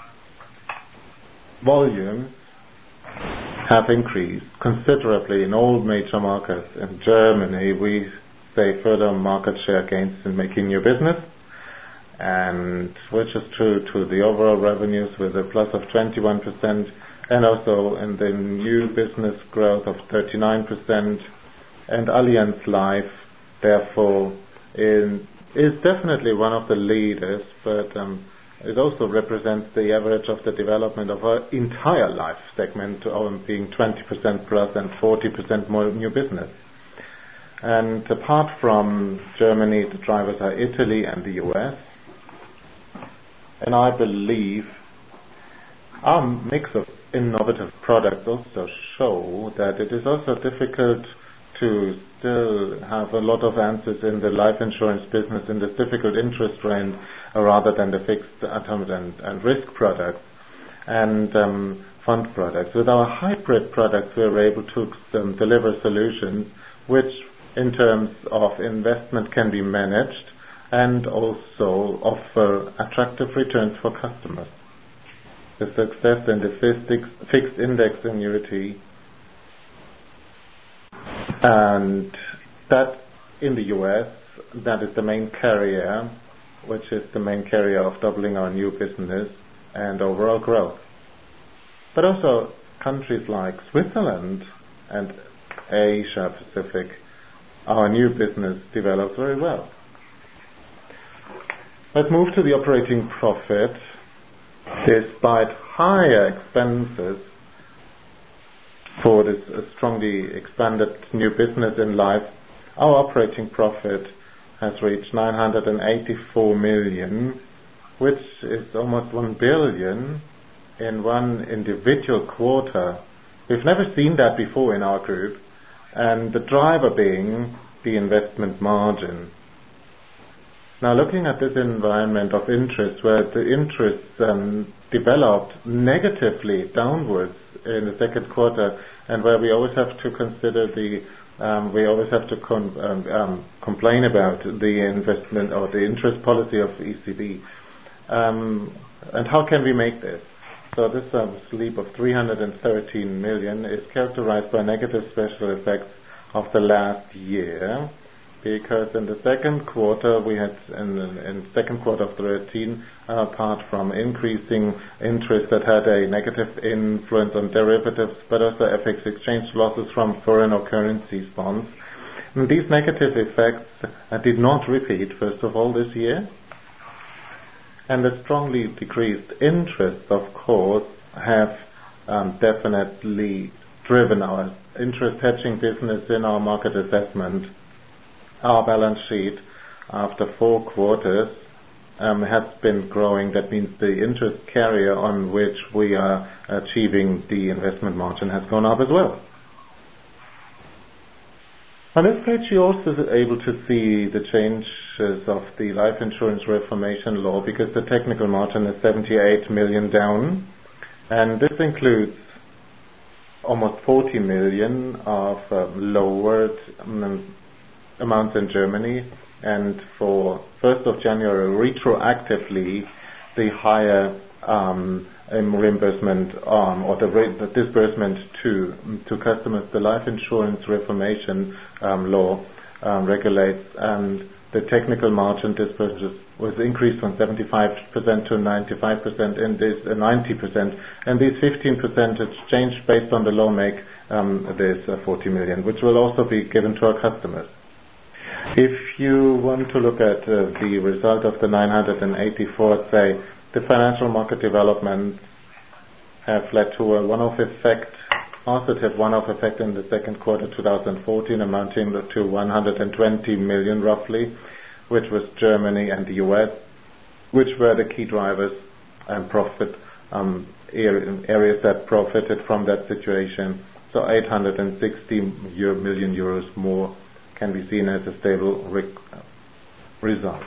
Volumes have increased considerably in all major markets. In Germany, we say further market share gains in making new business, and which is true to the overall revenues with a plus of 21%, and also in the new business growth of 39%. And Allianz Life, therefore, is definitely one of the leaders, but it also represents the average of the development of our entire life segment, being 20% plus and 40% more new business. And apart from Germany, the drivers are Italy and the US. And I believe our mix of innovative products also show that it is also difficult to still have a lot of answers in the life insurance business in this difficult interest rate rather than the fixed atoms and risk products and fund products. With our hybrid products, we are able to deliver solutions which in terms of investment can be managed and also offer attractive returns for customers. The success in the fixed index annuity, and that in the US, that is the main carrier, which is the main carrier of doubling our new business and overall growth. But also countries like Switzerland and Asia Pacific, our new business develops very well. Let's move to the operating profit. Despite higher expenses for this strongly expanded new business in life, our operating profit has reached 984 million, which is almost 1 billion in one individual quarter. We've never seen that before in our group, and the driver being the investment margin. Now, looking at this environment of interest, where the interest developed negatively downwards in the second quarter, and where we always have to consider complain about the investment or the interest policy of the ECB. And how can we make this? So this leap of 313 million is characterized by negative special effects of the last year, because in the second quarter we had, in second quarter of 13, apart from increasing interest that had a negative influence on derivatives, but also FX exchange losses from foreign or currencies bonds. And these negative effects did not repeat, first of all, this year. And the strongly decreased interest, of course, have definitely driven our interest hedging business in our market assessment. Our balance sheet, after 4 quarters, has been growing. That means the interest carrier on which we are achieving the investment margin has gone up as well. On this page, you're also able to see the changes of the life insurance reformation law, because the technical margin is 78 million down, and this includes almost 40 million of lowered amounts in Germany, and for 1st of January retroactively the higher reimbursement or the disbursement to customers. The life insurance reformation law regulates, and the technical margin disbursement was increased from 75% to 95%, and this 90%, and these 15% changed based on the law make this 40 million, which will also be given to our customers. If you want to look at the result of the 984, say the financial market development have led to a one-off effect, positive one-off effect in the second quarter 2014, amounting to 120 million roughly, which was Germany and the US, which were the key drivers and profit areas that profited from that situation. So 860 million euros more can be seen as a stable result.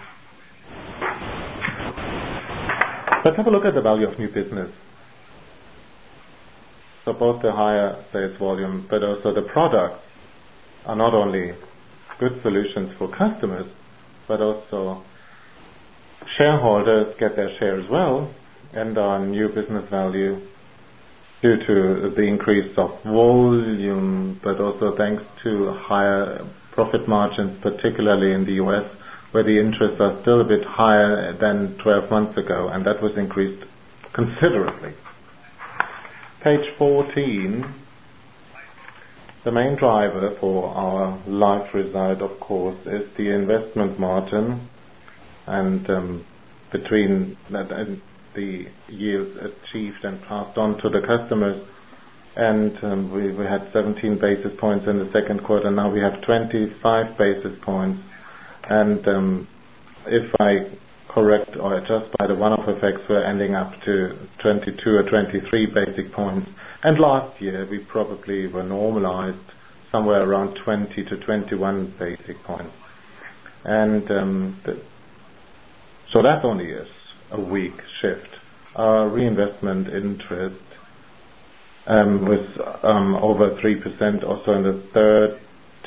Let's have a look at the value of new business. So both the higher sales volume, but also the products are not only good solutions for customers, but also shareholders get their share as well, and our new business value due to the increase of volume, but also thanks to higher profit margins, particularly in the US, where the interests are still a bit higher than 12 months ago, and that was increased considerably. Page 14, the main driver for our life result, of course, is the investment margin, and between that and the yields achieved and passed on to the customers. And we had 17 basis points in the second quarter. Now we have 25 basis points. And if I correct or adjust by the one-off effects, we're ending up to 22 or 23 basic points. And last year we probably were normalized somewhere around 20 to 21 basic points. And so that only is a weak shift. Our reinvestment interest was over 3% also in the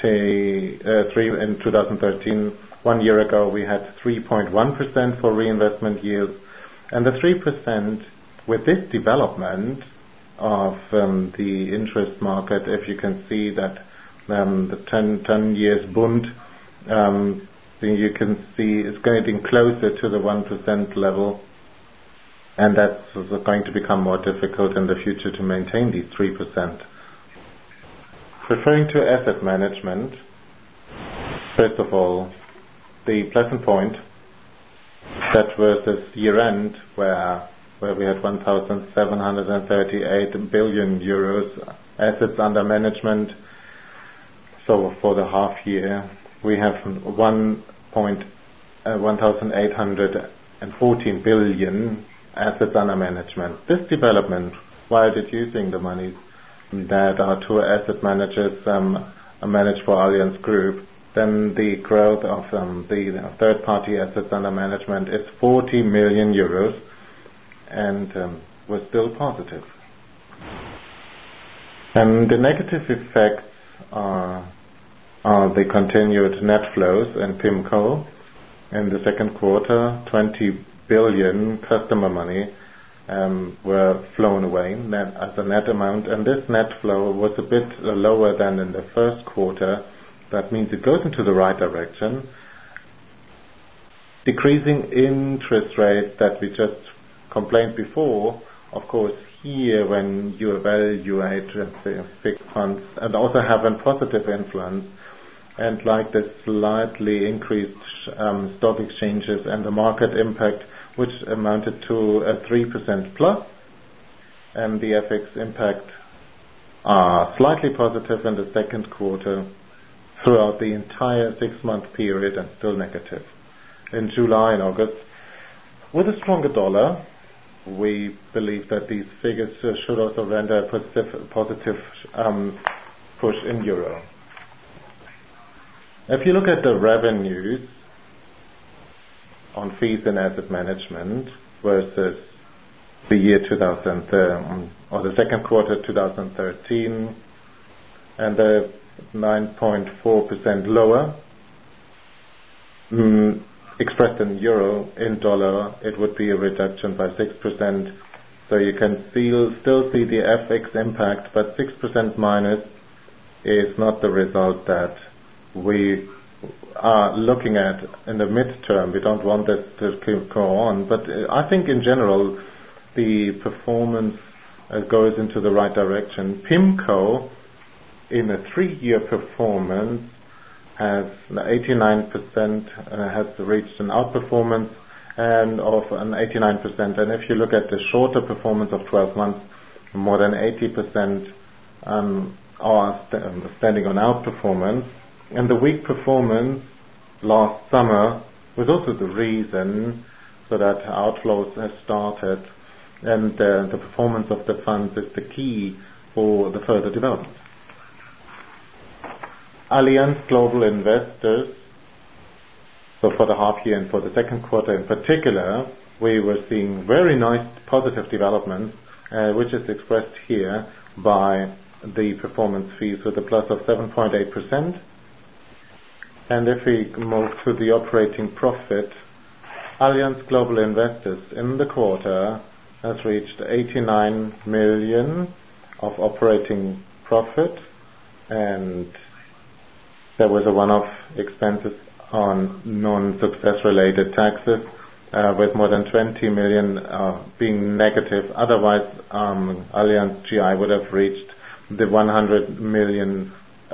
in 2013. 1 year ago we had 3.1% for reinvestment yield, and the 3% with this development of the interest market, if you can see that the 10 years Bund, you can see it's getting closer to the 1% level, and that's going to become more difficult in the future to maintain these 3%. Referring to asset management, first of all, the Pleasant Point, that versus year-end, where we had 1,738 billion euros assets under management. So for the half year, we have 1,814 billion assets under management. This development, while deducing the monies that our two asset managers manage for Allianz Group, then the growth of the third-party assets under management is 40 million euros, and was still positive. And the negative effects are the continued net flows in PIMCO. In the second quarter, 20 billion customer money were flown away as a net amount, and this net flow was a bit lower than in the first quarter. That means it goes into the right direction. Decreasing interest rates that we just complained before, of course, here when you evaluate fixed funds, and also have a positive influence, and like the slightly increased stock exchanges and the market impact, which amounted to a 3% plus, and the FX impact are slightly positive in the second quarter throughout the entire 6-month period, and still negative in July and August. With a stronger dollar, we believe that these figures should also render a positive push in euro. If you look at the revenues on fees and asset management versus the year 2000 or the second quarter 2013, and the 9.4% lower, expressed in euro, in dollar, it would be a reduction by 6%. So you can still see the FX impact, but 6% minus is not the result that we are looking at in the midterm. We don't want this to go on, but I think in general the performance goes into the right direction. PIMCO in a 3-year performance has 89% has reached an outperformance and of an 89%, and if you look at the shorter performance of 12 months, more than 80% are standing on outperformance. And the weak performance last summer was also the reason so that outflows have started, and the performance of the funds is the key for the further development. Allianz Global Investors, so for the half year and for the second quarter in particular, we were seeing very nice positive developments, which is expressed here by the performance fees with a plus of 7.8%. And if we move to the operating profit, Allianz Global Investors in the quarter has reached 89 million of operating profit, and there was a one-off expenses on non-success related taxes with more than 20 million being negative. Otherwise, Allianz GI would have reached the 100 million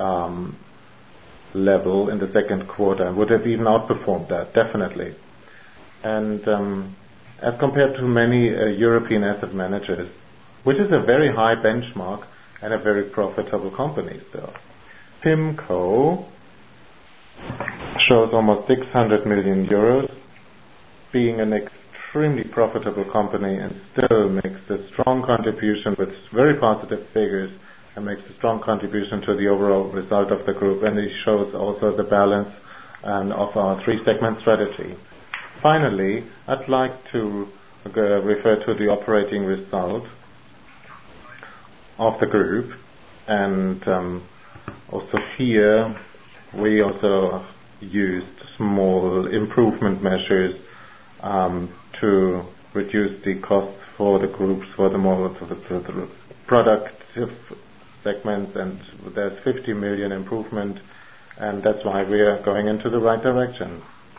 level in the second quarter, would have even outperformed that, definitely. And as compared to many European asset managers, which is a very high benchmark and a very profitable company still. PIMCO shows almost 600 million euros, being an extremely profitable company, and still makes a strong contribution with very positive figures, and makes a strong contribution to the overall result of the group, and it shows also the balance of our 3-segment strategy. Finally, I'd like to refer to the operating result of the group, and also here we also used small improvement measures to reduce the costs for the groups for the more the productive segments, and there's 50 million improvement, and that's why we are going into the right direction.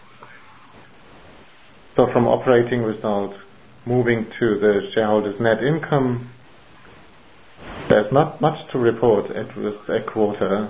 So from operating result, moving to the shareholders' net income, there's not much to report. It was a quarter.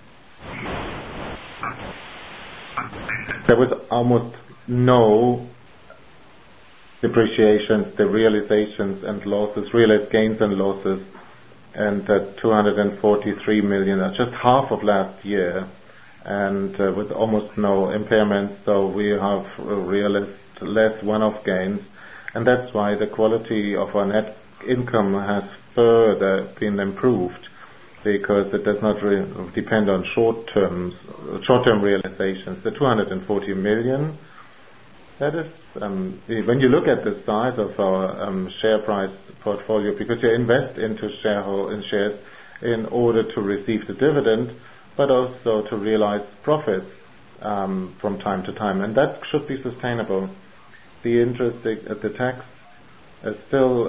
There was almost no depreciations, the realizations and losses, realized gains and losses, and 243 million, just half of last year, and with almost no impairments, so we have realized less one-off gains, and that's why the quality of our net income has further been improved, because it does not depend on short-term realizations. The 240 million, that is, when you look at the size of our share price portfolio, because you invest into shares in order to receive the dividend, but also to realize profits from time to time, and that should be sustainable. The interest, the tax is still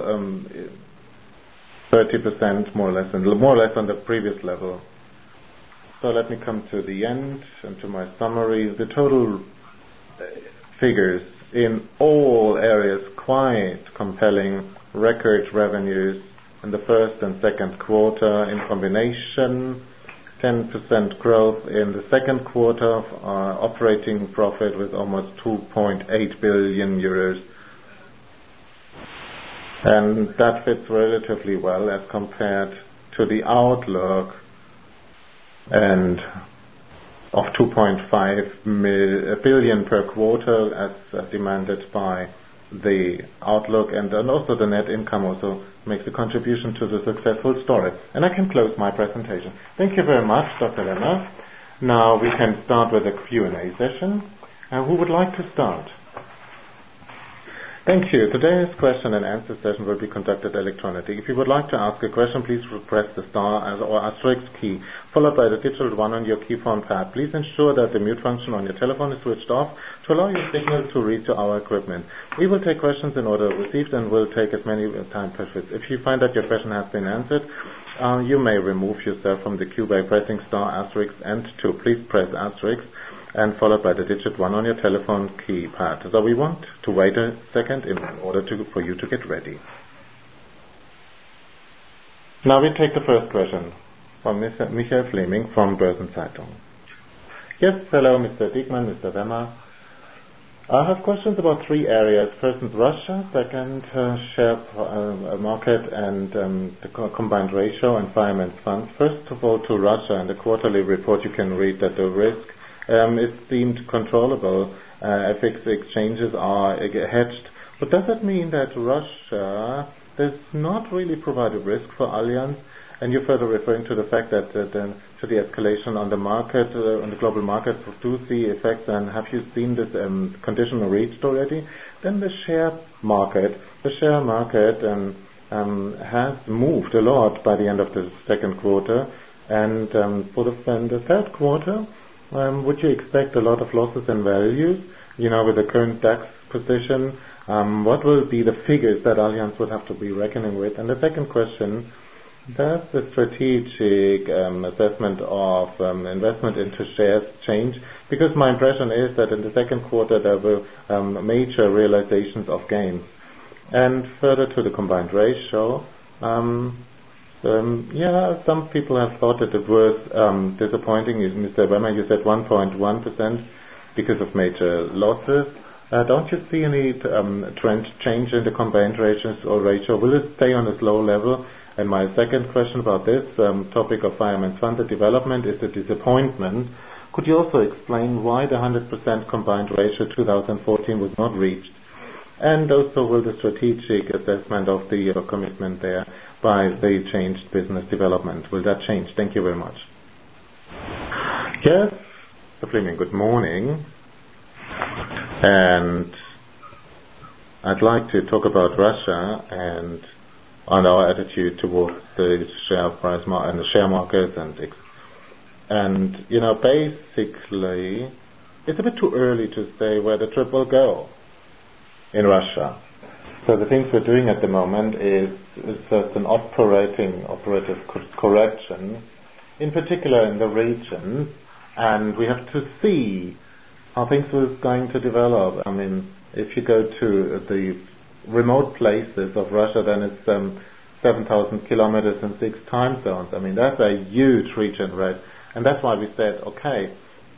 30% more or less on the previous level. So let me come to the end and to my summary. The total figures in all areas quite compelling. Record revenues in the first and second quarter in combination, 10% growth in the second quarter of our operating profit with almost 2.8 billion euros, and that fits relatively well as compared to the outlook and of 2.5 billion per quarter as demanded by the outlook, and also the net income also makes a contribution to the successful story. And I can close my presentation. Thank you very much, Dr. Lemmer. Now we can start with a Q&A session. Who would like to start? Thank you. Today's question and answer session will be conducted electronically. If you would like to ask a question, please press the star or asterisk key, followed by the digital 1 on your keyphone pad. Please ensure that the mute function on your telephone is switched off to allow your signal to reach our equipment. We will take questions in order received and will take as many time permits. If you find that your question has been answered, you may remove yourself from the queue by pressing star asterisk and 2. Please press asterisk and followed by the digit 1 on your telephone keypad. So we want to wait a second in order for you to get ready. Now we take the first question from Mr. Michael Fleming from Börsenzeitung. Yes, hello Mr. Diekmann, Mr. Wemmer. I have questions about 3 areas. First is Russia, second share market and the combined ratio and fireman's funds. First of all to Russia, in the quarterly report you can read that the risk is deemed controllable. FX exchanges are hedged. But does that mean that Russia does not really provide a risk for Allianz? And you're further referring to the fact that to the escalation on the market, on the global market, do see effects. And have you seen this condition reached already? Then the share market has moved a lot by the end of the second quarter. And for the third quarter, would you expect a lot of losses in values? With the current DAX position, what will be the figures that Allianz would have to be reckoning with? And the second question, does the strategic assessment of investment into shares change? Because my impression is that in the second quarter there were major realizations of gains. And further to the combined ratio, some people have thought that it was disappointing. Mr. Wemmer, you said 1.1% because of major losses. Don't you see any trend change in the combined ratios or ratio? Will it stay on this low level? And my second question about this topic of fireman's fund, the development is a disappointment. Could you also explain why the 100% combined ratio 2014 was not reached? And also, will the strategic assessment of the commitment there by the changed business development, will that change? Thank you very much. Yes, Mr. Fleming, good morning. And I'd like to talk about Russia and on our attitude towards the share price and the share market and basically it's a bit too early to say where the trip will go in Russia. So the things we're doing at the moment is first an operative correction, in particular in the region, and we have to see how things are going to develop. I mean, if you go to the remote places of Russia, then it's 7,000 kilometers and 6 time zones. I mean, that's a huge region, right? And that's why we said, okay,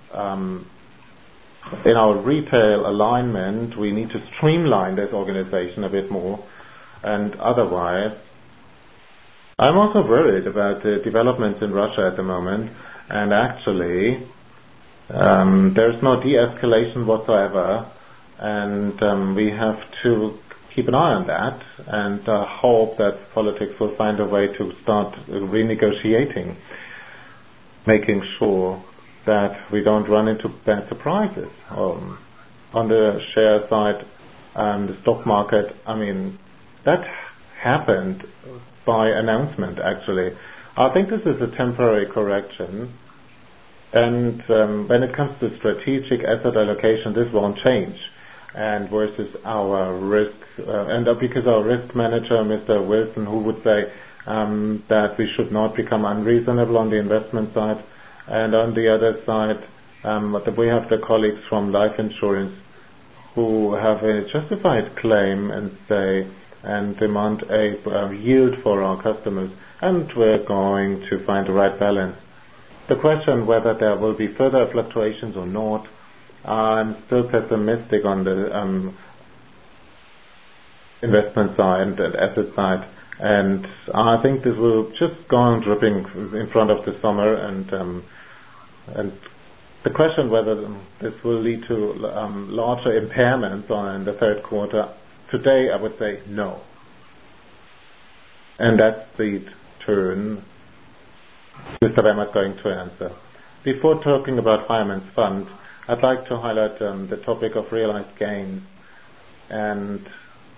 in our retail alignment, we need to streamline this organization a bit more. And otherwise, I'm also worried about the developments in Russia at the moment. And actually, there's no de-escalation whatsoever. And we have to keep an eye on that and hope that politics will find a way to start renegotiating, making sure that we don't run into bad surprises. On the share side and the stock market, I mean, that happened by announcement actually. I think this is a temporary correction, and when it comes to strategic asset allocation, this won't change. And versus our risk, and because our risk manager, Mr. Wilson, who would say that we should not become unreasonable on the investment side, and on the other side, we have the colleagues from life insurance who have a justified claim and say and demand a yield for our customers, and we're going to find the right balance. The question whether there will be further fluctuations or not, I'm still pessimistic on the investment side and asset side, and I think this will just go on dripping in front of the summer, and the question whether this will lead to larger impairments in the third quarter, today I would say no. And that's the turn Mr. Wemmer is going to answer. Before talking about fireman's fund, I'd like to highlight the topic of realized gains. And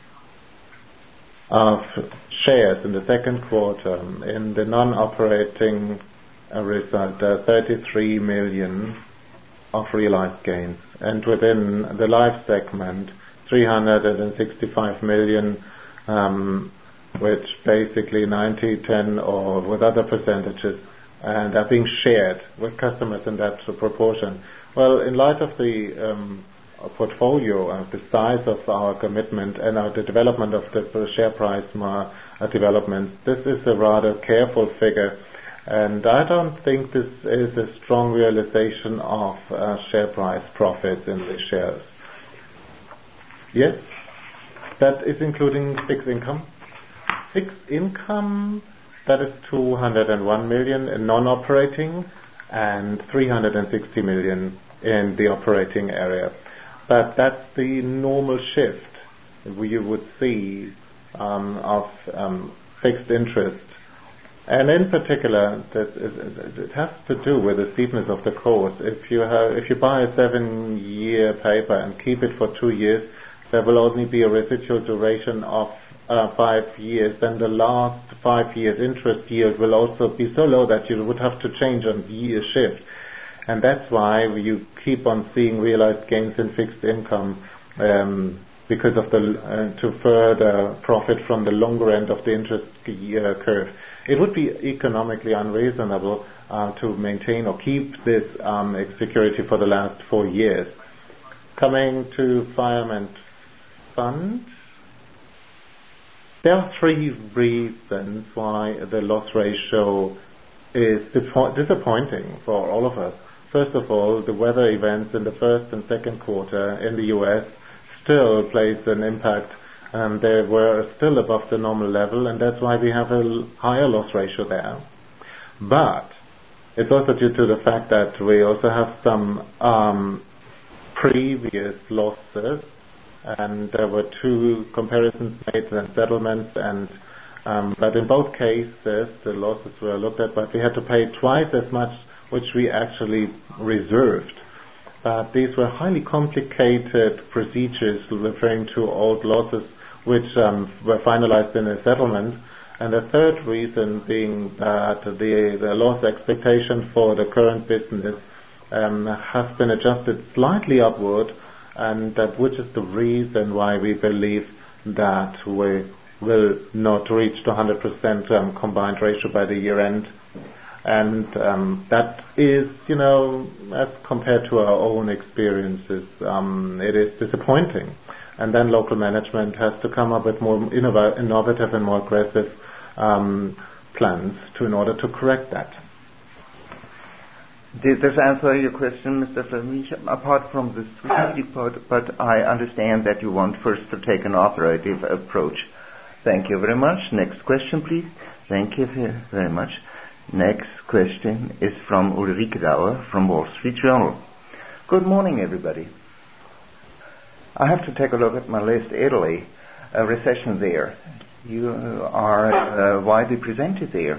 of shares in the second quarter in the non-operating result, 33 million of realized gains, and within the life segment 365 million, which basically 90-10 or with other percentages, and are being shared with customers in that proportion. Well, in light of the portfolio and the size of our commitment and the development of the share price development, this is a rather careful figure, and I don't think this is a strong realization of share price profits in the shares. Yes, that is including fixed income. Fixed income, that is 201 million in non-operating and 360 million in the operating area. But that's the normal shift you would see of fixed interest. And in particular, it has to do with the steepness of the course. If you buy a 7-year paper and keep it for 2 years, there will only be a residual duration of 5 years. Then the last 5 years interest yield will also be so low that you would have to change on year shift. And that's why you keep on seeing realized gains in fixed income because of to further profit from the longer end of the interest curve. It would be economically unreasonable to maintain or keep this security for the last 4 years. Coming to Fireman's Fund, there are 3 reasons why the loss ratio is disappointing for all of us. First of all, the weather events in the first and second quarter in the US still plays an impact. They were still above the normal level, and that's why we have a higher loss ratio there. But it's also due to the fact that we also have some previous losses, and there were 2 comparisons made and settlements, and but in both cases the losses were looked at, but we had to pay twice as much which we actually reserved. But these were highly complicated procedures referring to old losses which were finalized in a settlement. And the third reason being that the loss expectation for the current business has been adjusted slightly upward, and which is the reason why we believe that we will not reach the 100% combined ratio by the year end. And that is, as compared to our own experiences, it is disappointing. And then local management has to come up with more innovative and more aggressive plans in order to correct that. Did this answer your question, Mr. Fleming? Apart from the strategic part, but I understand that you want first to take an authoritative approach. Thank you very much. Next question, please. Thank you very much. Next question is from Ulrike Dauer from Wall Street Journal. Good morning, everybody. I have to take a look at my list. Italy, a recession there. You are widely presented there.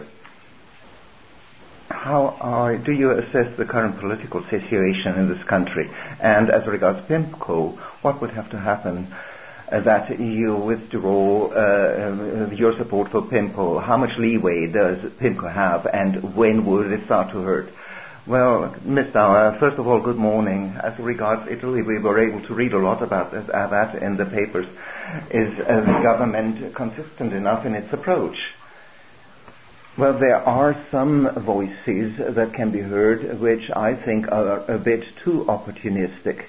How do you assess the current political situation in this country? And as regards PIMCO, what would have to happen that you withdraw your support for PIMCO? How much leeway does PIMCO have, and when will it start to hurt? Well, Ms. Dauer, first of all, good morning. As regards Italy, we were able to read a lot about that in the papers. Is the government consistent enough in its approach? Well, there are some voices that can be heard which I think are a bit too opportunistic.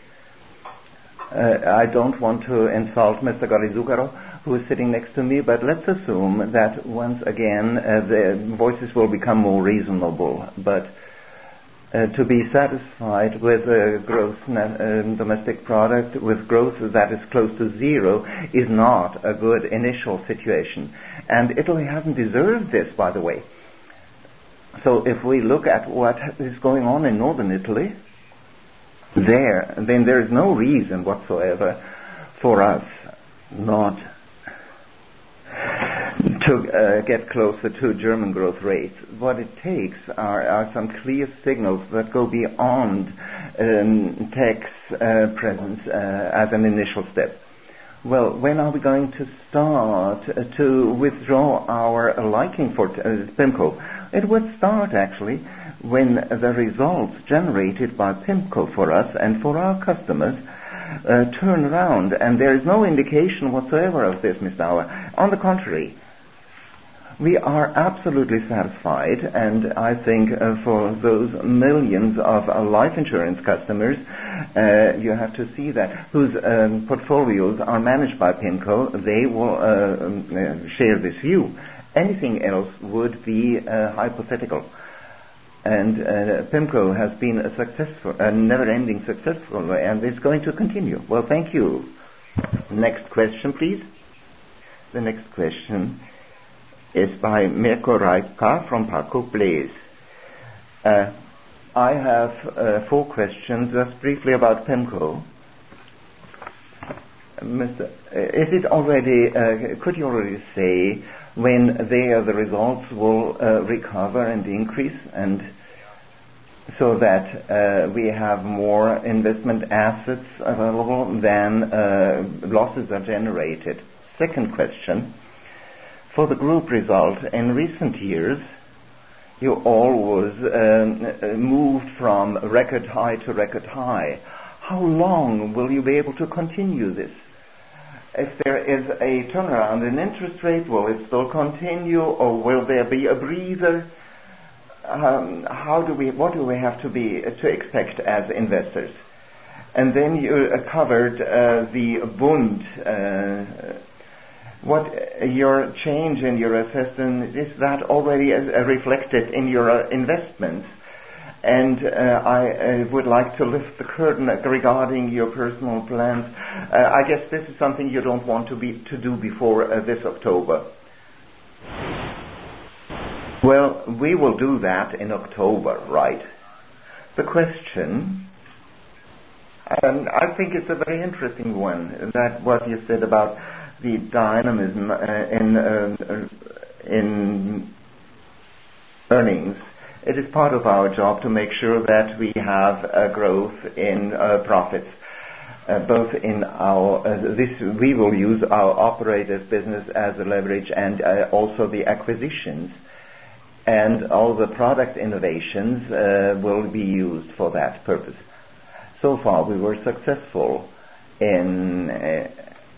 I don't want to insult Mr. Galli-Zuccaro, who is sitting next to me, but let's assume that once again the voices will become more reasonable. But to be satisfied with gross domestic product, with growth that is close to zero, is not a good initial situation. And Italy hasn't deserved this, by the way. So if we look at what is going on in northern Italy, then there is no reason whatsoever for us not to get closer to German growth rates. What it takes are some clear signals that go beyond tax presence as an initial step. Well, when are we going to start to withdraw our liking for PIMCO? It would start actually when the results generated by PIMCO for us and for our customers turn around, and there is no indication whatsoever of this, Mr. Auer. On the contrary, we are absolutely satisfied, and I think for those millions of life insurance customers, you have to see that, whose portfolios are managed by PIMCO, they will share this view. Anything else would be hypothetical. And PIMCO has been a never-ending successful, and it's going to continue. Well, thank you. Next question, please. The next question is by Mirko Rajka from Parco Blaze. I have 4 questions, just briefly about PIMCO. Is it already? Could you already say when the results will recover and increase, and so that we have more investment assets available than losses are generated? Second question. For the group result, in recent years, you always moved from record high to record high. How long will you be able to continue this? If there is a turnaround in interest rate, will it still continue, or will there be a breather? What do we have to expect as investors? And then you covered the Bund. What your change in your assessment, is that already reflected in your investments? And I would like to lift the curtain regarding your personal plans. I guess this is something you don't want to do before this October. Well, we will do that in October, right? The question, and I think it's a very interesting one, that what you said about the dynamism in earnings. It is part of our job to make sure that we have a growth in profits. Both in we will use our operative business as a leverage, and also the acquisitions and all the product innovations will be used for that purpose. So far, we were successful in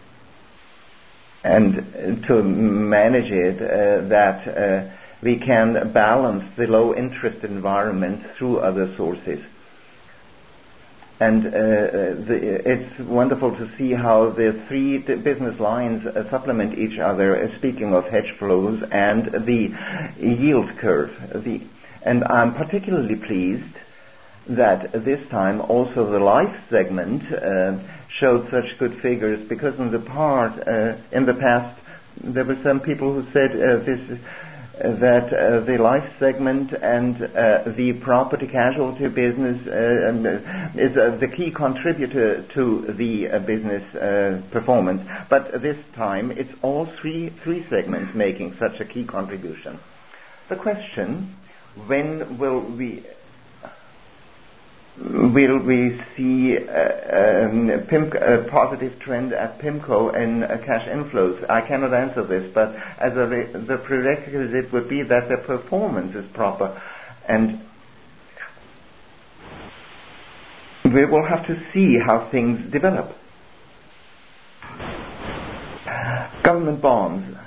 and to manage it that we can balance the low interest environment through other sources. And it's wonderful to see how the 3 business lines supplement each other, speaking of hedge flows and the yield curve. And I'm particularly pleased that this time also the life segment showed such good figures, because in the past there were some people who said that the life segment and the property casualty business is the key contributor to the business performance. But this time it's all three segments making such a key contribution. The question, when will we see a positive trend at PIMCO in cash inflows? I cannot answer this, but as the prerequisite would be that the performance is proper, and we will have to see how things develop. Government bonds,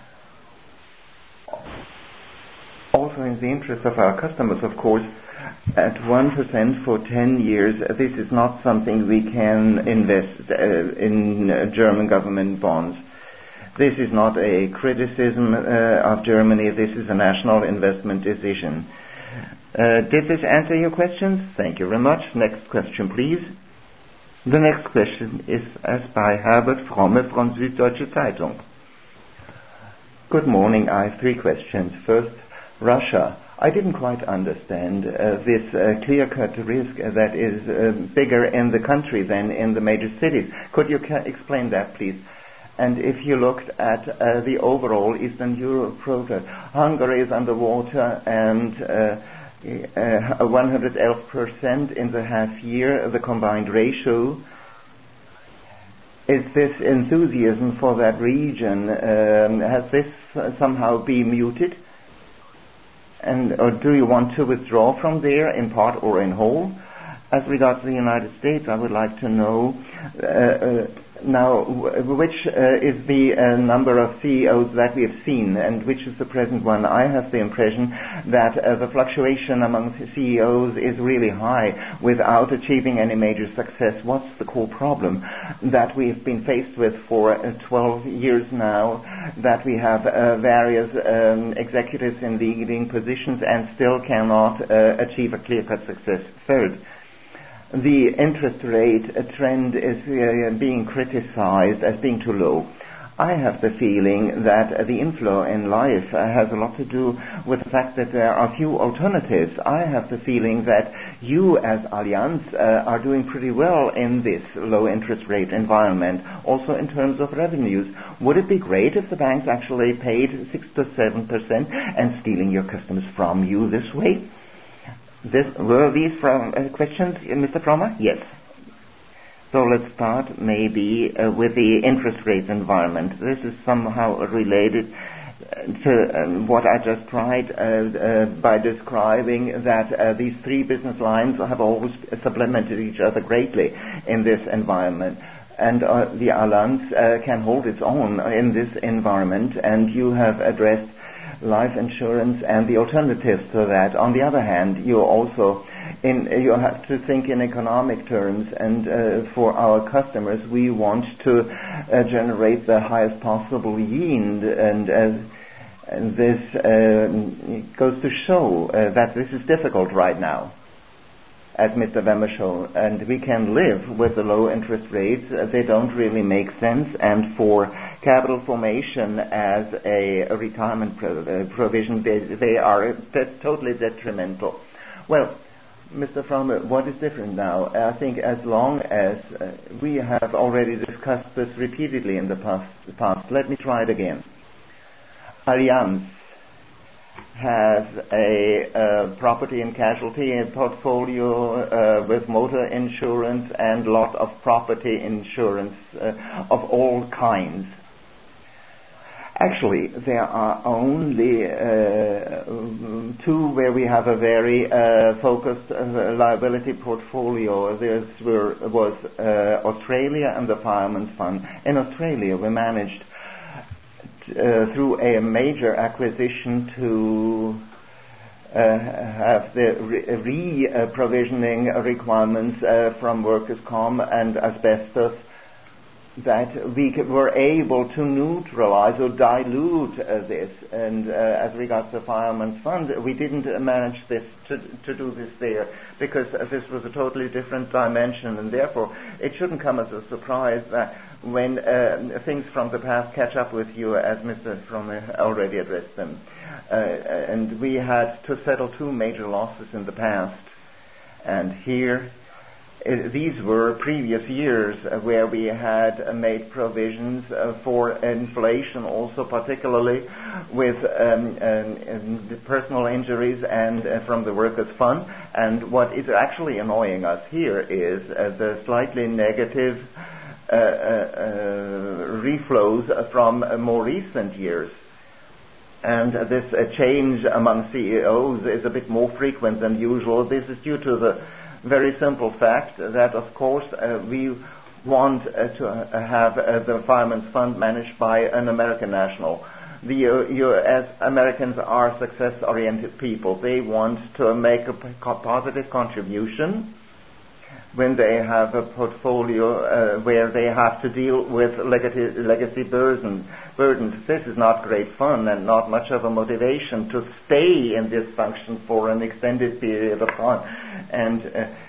also in the interest of our customers, of course, at 1% for 10 years, this is not something we can invest in German government bonds. This is not a criticism of Germany. This is a national investment decision. Did this answer your questions? Thank you very much. Next question, please. The next question is asked by Herbert Fromme from Süddeutsche Zeitung. Good morning. I have 3 questions. First, Russia. I didn't quite understand this clear-cut risk that is bigger in the country than in the major cities. Could you explain that, please? And if you looked at the overall Eastern Europe progress, Hungary is underwater and 111% in the half year, the combined ratio. Is this enthusiasm for that region, has this somehow been muted? Or do you want to withdraw from there in part or in whole? As regards the United States, I would like to know now which is the number of CEOs that we have seen and which is the present one. I have the impression that the fluctuation among CEOs is really high without achieving any major success. What's the core problem that we've been faced with for 12 years now, that we have various executives in leading positions and still cannot achieve a clear-cut success? Third, the interest rate trend is being criticized as being too low. I have the feeling that the inflow in life has a lot to do with the fact that there are few alternatives. I have the feeling that you as Allianz are doing pretty well in this low interest rate environment, also in terms of revenues. Would it be great if the banks actually paid 6 to 7% and stealing your customers from you this way? Were these questions, Mr. Frommer? Yes. So let's start maybe with the interest rate environment. This is somehow related to what I just tried by describing that these three business lines have always supplemented each other greatly in this environment. And the Allianz can hold its own in this environment, and you have addressed life insurance and the alternatives to that. On the other hand, you have to think in economic terms, and for our customers, we want to generate the highest possible yield, and this goes to show that this is difficult right now, as Mr. Wemmer showed, and we can live with the low interest rates. They don't really make sense, and for capital formation as a retirement provision, they are totally detrimental. Well, Mr. Frommer, what is different now? I think as long as we have already discussed this repeatedly in the past, let me try it again. Allianz has a property and casualty portfolio with motor insurance and lot of property insurance of all kinds. Actually, there are only two where we have a very focused liability portfolio. This was Australia and the Fireman's Fund. In Australia, we managed through a major acquisition to have the re-provisioning requirements from workers' comp and asbestos, that we were able to neutralize or dilute this. And as regards the Fireman's Fund, we didn't manage to do this there, because this was a totally different dimension, and therefore it shouldn't come as a surprise that when things from the past catch up with you, as Mr. Frommer already addressed them. And we had to settle two major losses in the past. And here, these were previous years where we had made provisions for inflation, also particularly with the personal injuries and from the workers' fund. And what is actually annoying us here is the slightly negative reflows from more recent years. And this change among CEOs is a bit more frequent than usual. This is due to the very simple fact that, of course, we want to have the Fireman's Fund managed by an American national. As Americans are success-oriented people, they want to make a positive contribution when they have a portfolio where they have to deal with legacy burdens. This is not great fun and not much of a motivation to stay in this function for an extended period of time. And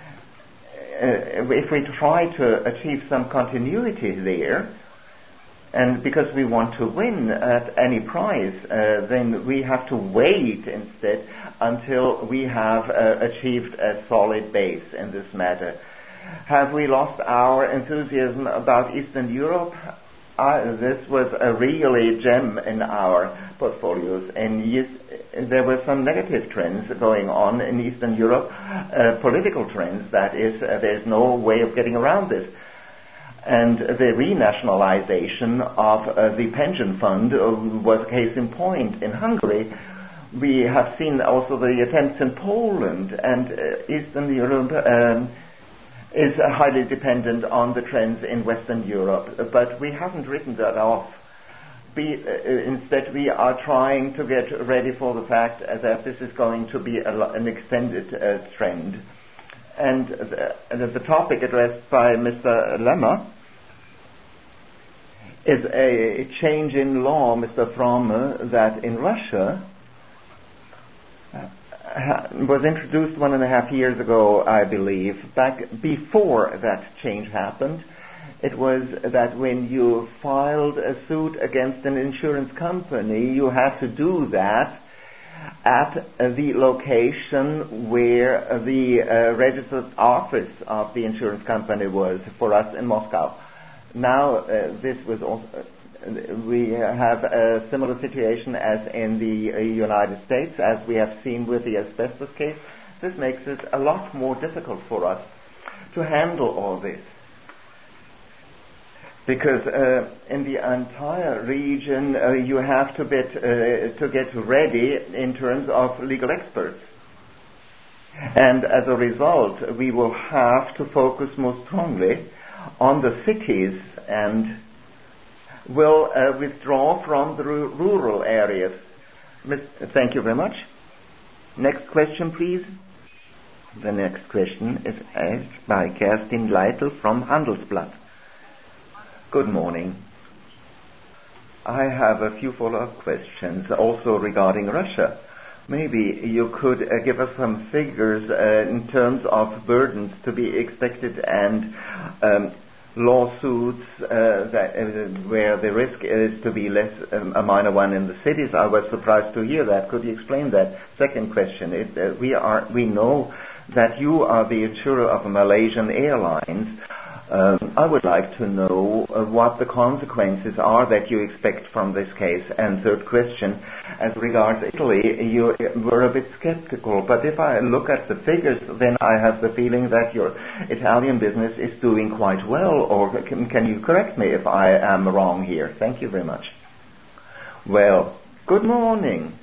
if we try to achieve some continuity there, and because we want to win at any price, then we have to wait instead until we have achieved a solid base in this matter. Have we lost our enthusiasm about Eastern Europe? This was a really gem in our portfolios, and yes, there were some negative trends going on in Eastern Europe, political trends, that is, there's no way of getting around this. And the renationalization of the pension fund was a case in point in Hungary. We have seen also the attempts in Poland, and Eastern Europe is highly dependent on the trends in Western Europe. But we haven't written that off. Instead, we are trying to get ready for the fact that this is going to be an extended trend. And the topic addressed by Mr. Lemmer is a change in law, Mr. Fromme, that in Russia was introduced 1.5 years ago, I believe. Back before that change happened, it was that when you filed a suit against an insurance company, you had to do that at the location where the registered office of the insurance company was, for us in Moscow. Now, this was also, we have a similar situation as in the United States, as we have seen with the asbestos case. This makes it a lot more difficult for us to handle all this. Because in the entire region, you have to get ready in terms of legal experts. And as a result, we will have to focus more strongly on the cities and will withdraw from the rural areas. Thank you very much. Next question, please. The next question is asked by Kerstin Leitl from Handelsblatt. Good morning. I have a few follow-up questions also regarding Russia. Maybe you could give us some figures in terms of burdens to be expected and lawsuits where the risk is to be less a minor one in the cities. I was surprised to hear that. Could you explain that? Second question is we know that you are the insurer of Malaysian Airlines. I would like to know what the consequences are that you expect from this case. And third question, as regards Italy, you were a bit skeptical, but if I look at the figures, then I have the feeling that your Italian business is doing quite well, or can you correct me if I am wrong here? Thank you very much. Well, good morning.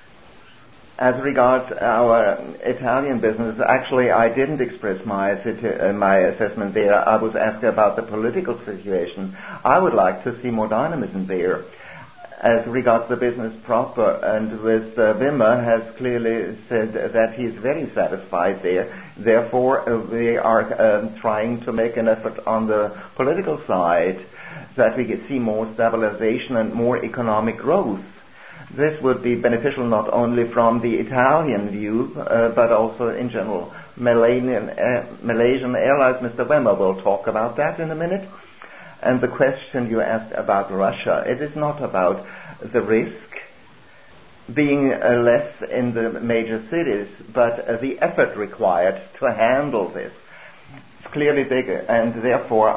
As regards our Italian business, actually I didn't express my assessment there. I was asked about the political situation. I would like to see more dynamism there. As regards the business proper, and Mr. Wimmer has clearly said that he is very satisfied there. Therefore, we are trying to make an effort on the political side so that we can see more stabilization and more economic growth. This would be beneficial not only from the Italian view, but also in general. Malaysian Airlines, Mr. Wimmer will talk about that in a minute. And the question you asked about Russia, it is not about the risk being less in the major cities, but the effort required to handle this. It's clearly bigger, and therefore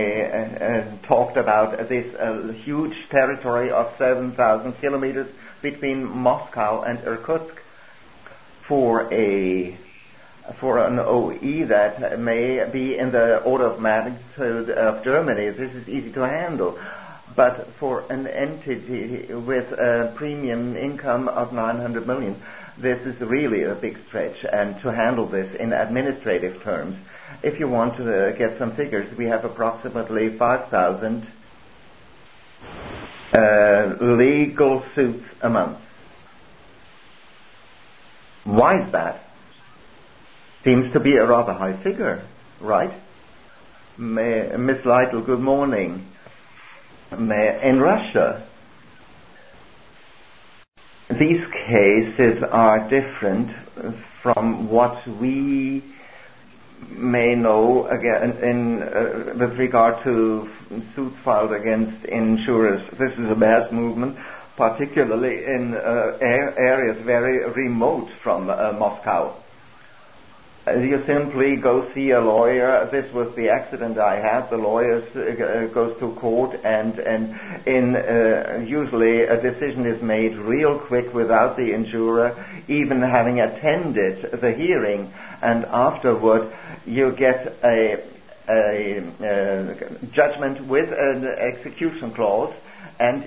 I talked about this huge territory of 7,000 kilometers between Moscow and Irkutsk for an OE that may be in the order of magnitude of Germany. This is easy to handle. But for an entity with a premium income of 900 million, this is really a big stretch. And to handle this in administrative terms, if you want to get some figures, we have approximately 5,000 legal suits a month. Why is that? Seems to be a rather high figure, right? Miss Leitl, good morning. In Russia, these cases are different from what we may know again with regard to suits filed against insurers. This is a mass movement, particularly in areas very remote from Moscow. You simply go see a lawyer. This was the accident I had. The lawyer goes to court, and usually a decision is made real quick without the insurer even having attended the hearing. And afterward, you get a judgment with an execution clause, and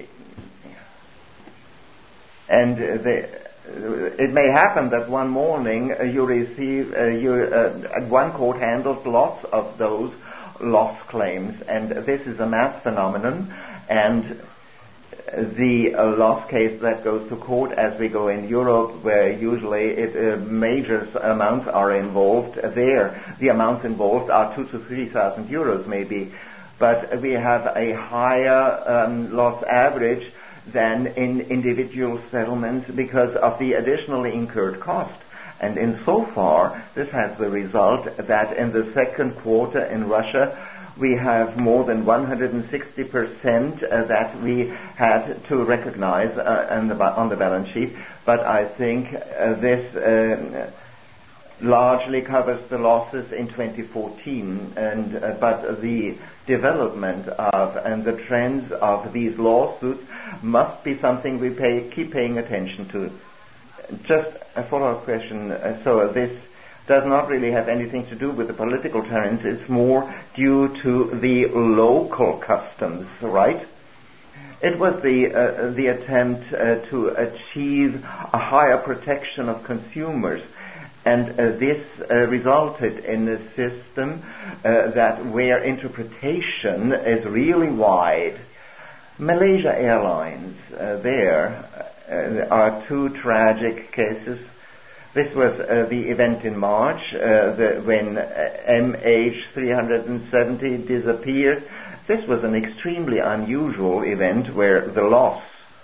it may happen that one morning you receive, one court handles lots of those loss claims, and this is a mass phenomenon, and the loss case that goes to court, as we go in Europe, where usually major amounts are involved, there the amounts involved are 2,000 to 3,000 euros maybe, but we have a higher loss average than in individual settlements because of the additionally incurred cost. And insofar, this has the result that in the second quarter in Russia, we have more than 160% that we had to recognize on the balance sheet. But I think this largely covers the losses in 2014, but the development of and the trends of these lawsuits must be something we keep paying attention to. Just a follow-up question. So this does not really have anything to do with the political trends. It's more due to the local customs, right? It was the attempt to achieve a higher protection of consumers. And this resulted in a system that where interpretation is really wide. Malaysia Airlines, there are two tragic cases. This was the event in March when MH370 disappeared. This was an extremely unusual event where the loss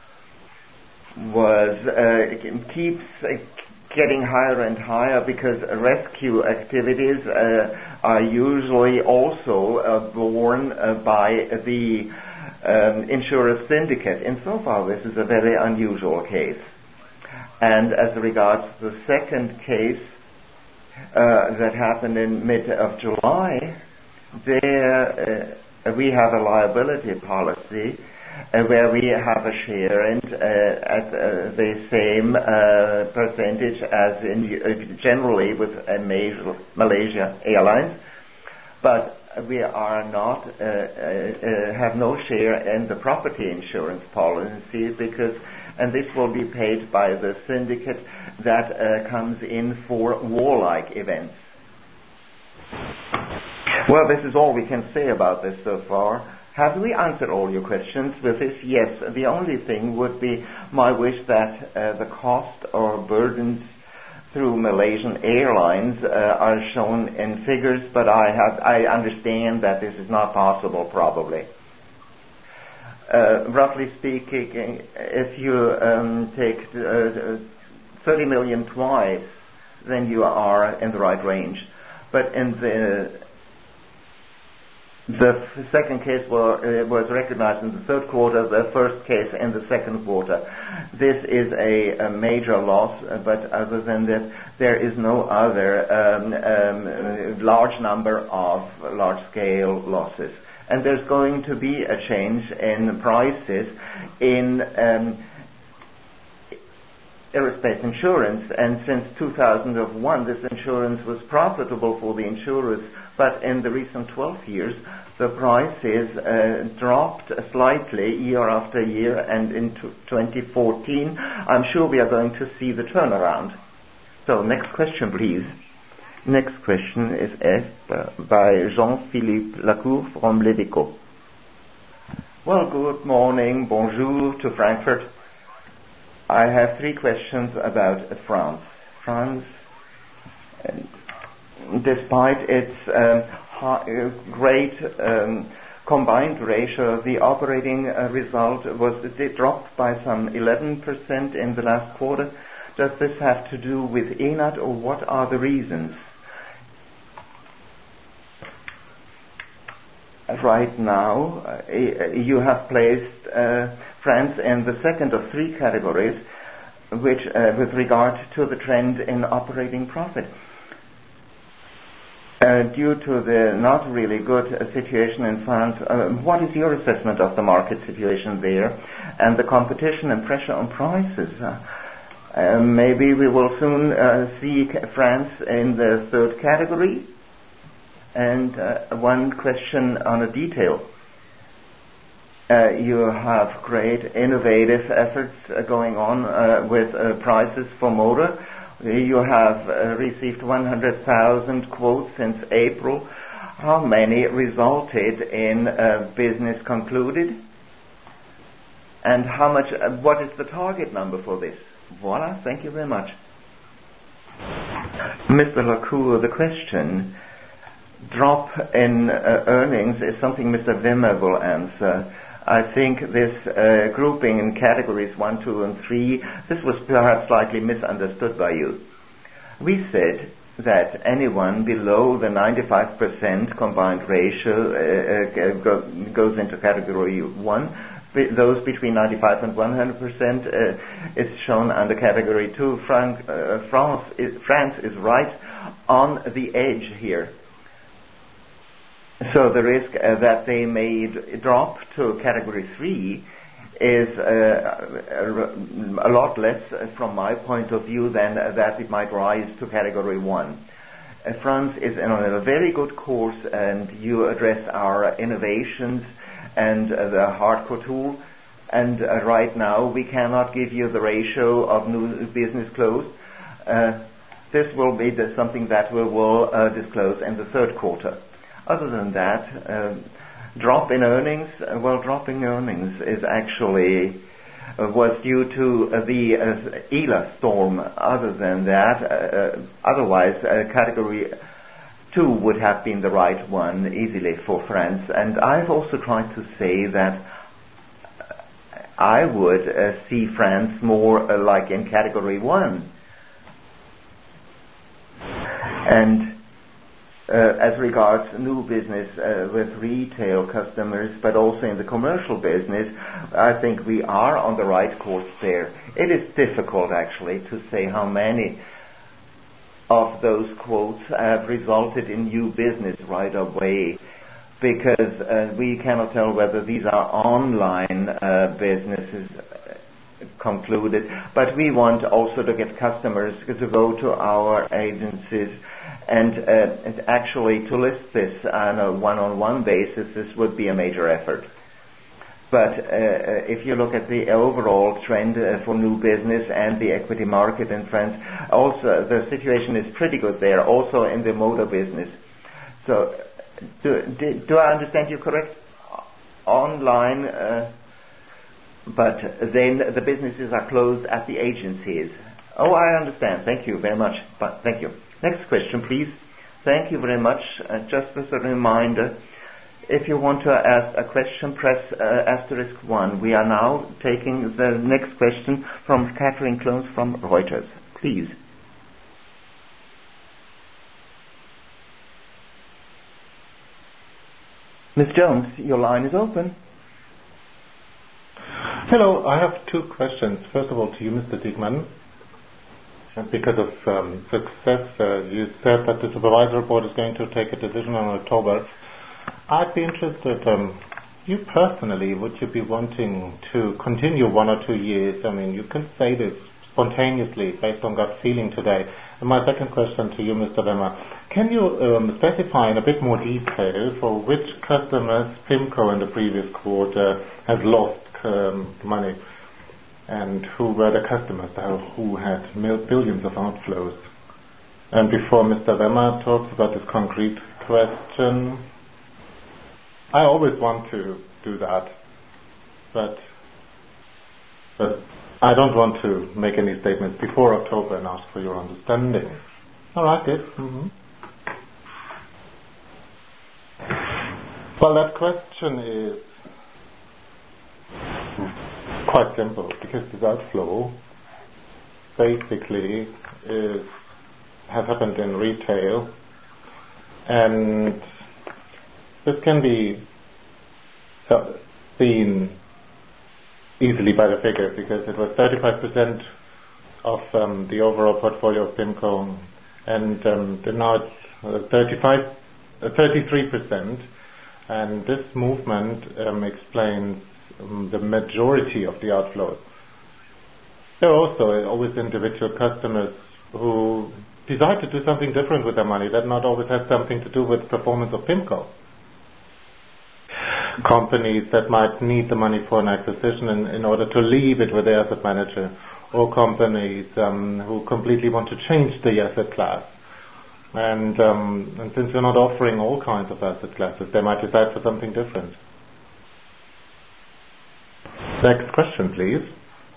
keeps getting higher and higher because rescue activities are usually also borne by the insurer syndicate. Insofar, this is a very unusual case. And as regards the second case that happened in mid of July, there we have a liability policy where we have a share and at the same percentage as in generally with Malaysia Airlines, but we are not have no share in the property insurance policy because, and this will be paid by the syndicate that comes in for warlike events. Well, this is all we can say about this so far. Have we answered all your questions with this? Yes. The only thing would be my wish that the cost or burdens through Malaysian Airlines are shown in figures, but I understand that this is not possible probably. Roughly speaking, if you take 30 million twice, then you are in the right range. But in the second case was recognized in the third quarter, the first case in the second quarter. This is a major loss, but other than that, there is no other large number of large-scale losses. And there's going to be a change in prices in aerospace insurance, and since 2001 this insurance was profitable for the insurers, but in the recent 12 years the prices dropped slightly year after year, and in 2014 I'm sure we are going to see the turnaround. So next question please. Next question is asked by Jean-Philippe Lacour from L'Eco. Well, good morning, bonjour to Frankfurt. I have three questions about France. France, despite its great combined ratio, the operating result it dropped by some 11% in the last quarter. Does this have to do with ENAT, or what are the reasons? Right now, you have placed France in the second of three categories, which, with regard to the trend in operating profit. Due to the not really good situation in France, what is your assessment of the market situation there and the competition and pressure on prices? Maybe we will soon see France in the third category. And one question on a detail. You have great innovative efforts going on with prices for motor. You have received 100,000 quotes since April. How many resulted in business concluded? And how much? What is the target number for this? Voila, thank you very much. Mr. Lacour, the question, drop in earnings is something Mr. Wimmer will answer. I think this grouping in categories 1, 2, and 3, this was perhaps slightly misunderstood by you. We said that anyone below the 95% combined ratio goes into category 1. Those between 95 and 100% is shown under category 2. France is right on the edge here. So the risk that they may drop to category 3 is a lot less from my point of view than that it might rise to category 1. France is on a very good course, and you address our innovations and the hardcore tool. And right now we cannot give you the ratio of new business closed. This will be something that we will disclose in the third quarter. Other than that, drop in earnings. Well, drop in earnings is actually was due to the Ela storm. Other than that, otherwise category 2 would have been the right one easily for France. And I've also tried to say that I would see France more like in category 1. And as regards new business with retail customers, but also in the commercial business, I think we are on the right course there. It is difficult actually to say how many of those quotes have resulted in new business right away, because we cannot tell whether these are online businesses concluded, but we want also to get customers to go to our agencies and actually to list this on a one-on-one basis. This would be a major effort. But if you look at the overall trend for new business and the equity market in France, also the situation is pretty good there, also in the motor business. So do I understand you correct? Online, but then the businesses are closed at the agencies. Oh, I understand. Thank you very much. Thank you. Next question, please. Thank you very much. Just as a reminder, if you want to ask a question, press *1. We are now taking the next question from Catherine Clones from Reuters. Please. Ms. Jones, your line is open. Hello, I have two questions. First of all, to you, Mr. Diekmann. Because of success, you said that the supervisory board is going to take a decision in October. I'd be interested, you personally, would you be wanting to continue 1 or 2 years? I mean, you can say this spontaneously based on gut feeling today. And my second question to you, Mr. Wimmer, can you specify in a bit more detail for which customers PIMCO in the previous quarter has lost money? And who were the customers who had billions of outflows? And before Mr. Wimmer talks about this concrete question, I always want to do that, but I don't want to make any statements before October and ask for your understanding. All right, good. Mm-hmm. Well, that question is quite simple, because this outflow basically has happened in retail, and this can be seen easily by the figures, because it was 35% of the overall portfolio of PIMCO, and now it's 33%, and this movement explains the majority of the outflows. There are also always individual customers who decide to do something different with their money that not always has something to do with performance of PIMCO. Companies that might need the money for an acquisition in order to leave it with the asset manager, or companies who completely want to change the asset class. And since we're not offering all kinds of asset classes, they might decide for something different. Next question, please.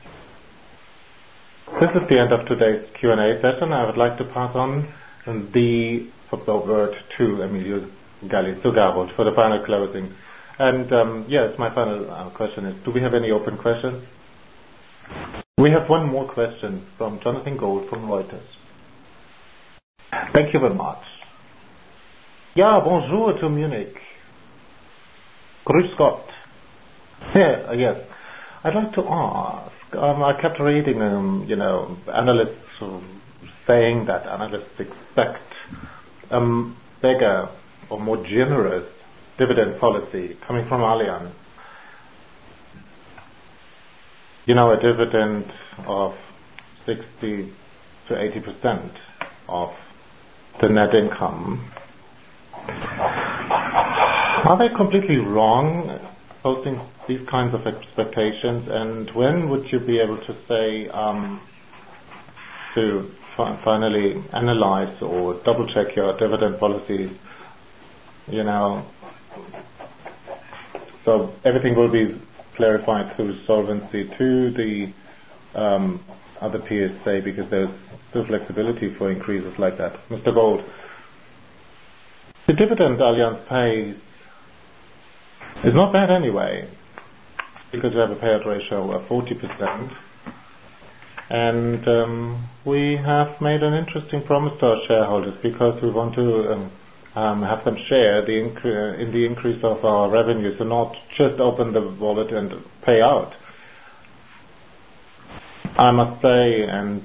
This is the end of today's Q&A session. I would like to pass on the word to Emilio Galli-Zugarold for the final closing. And yes, my final question is, do we have any open questions? We have one more question from Jonathan Gold from Reuters. Thank you very much. Ja, bonjour to Munich. Grüß Gott. Yes. I'd like to ask, I kept reading, analysts saying that analysts expect bigger or more generous dividend policy coming from Allianz. A dividend of 60 to 80% of the net income. Are they completely wrong posting these kinds of expectations, and when would you be able to say to finally analyze or double check your dividend policies, so everything will be clarified through Solvency II, the other peers say, because there's still flexibility for increases like that. Mr. Gold, the dividend Allianz pays is not bad anyway, because we have a payout ratio of 40%, and we have made an interesting promise to our shareholders, because we want to have them share in the increase of our revenues and not just open the wallet and pay out. I must say, and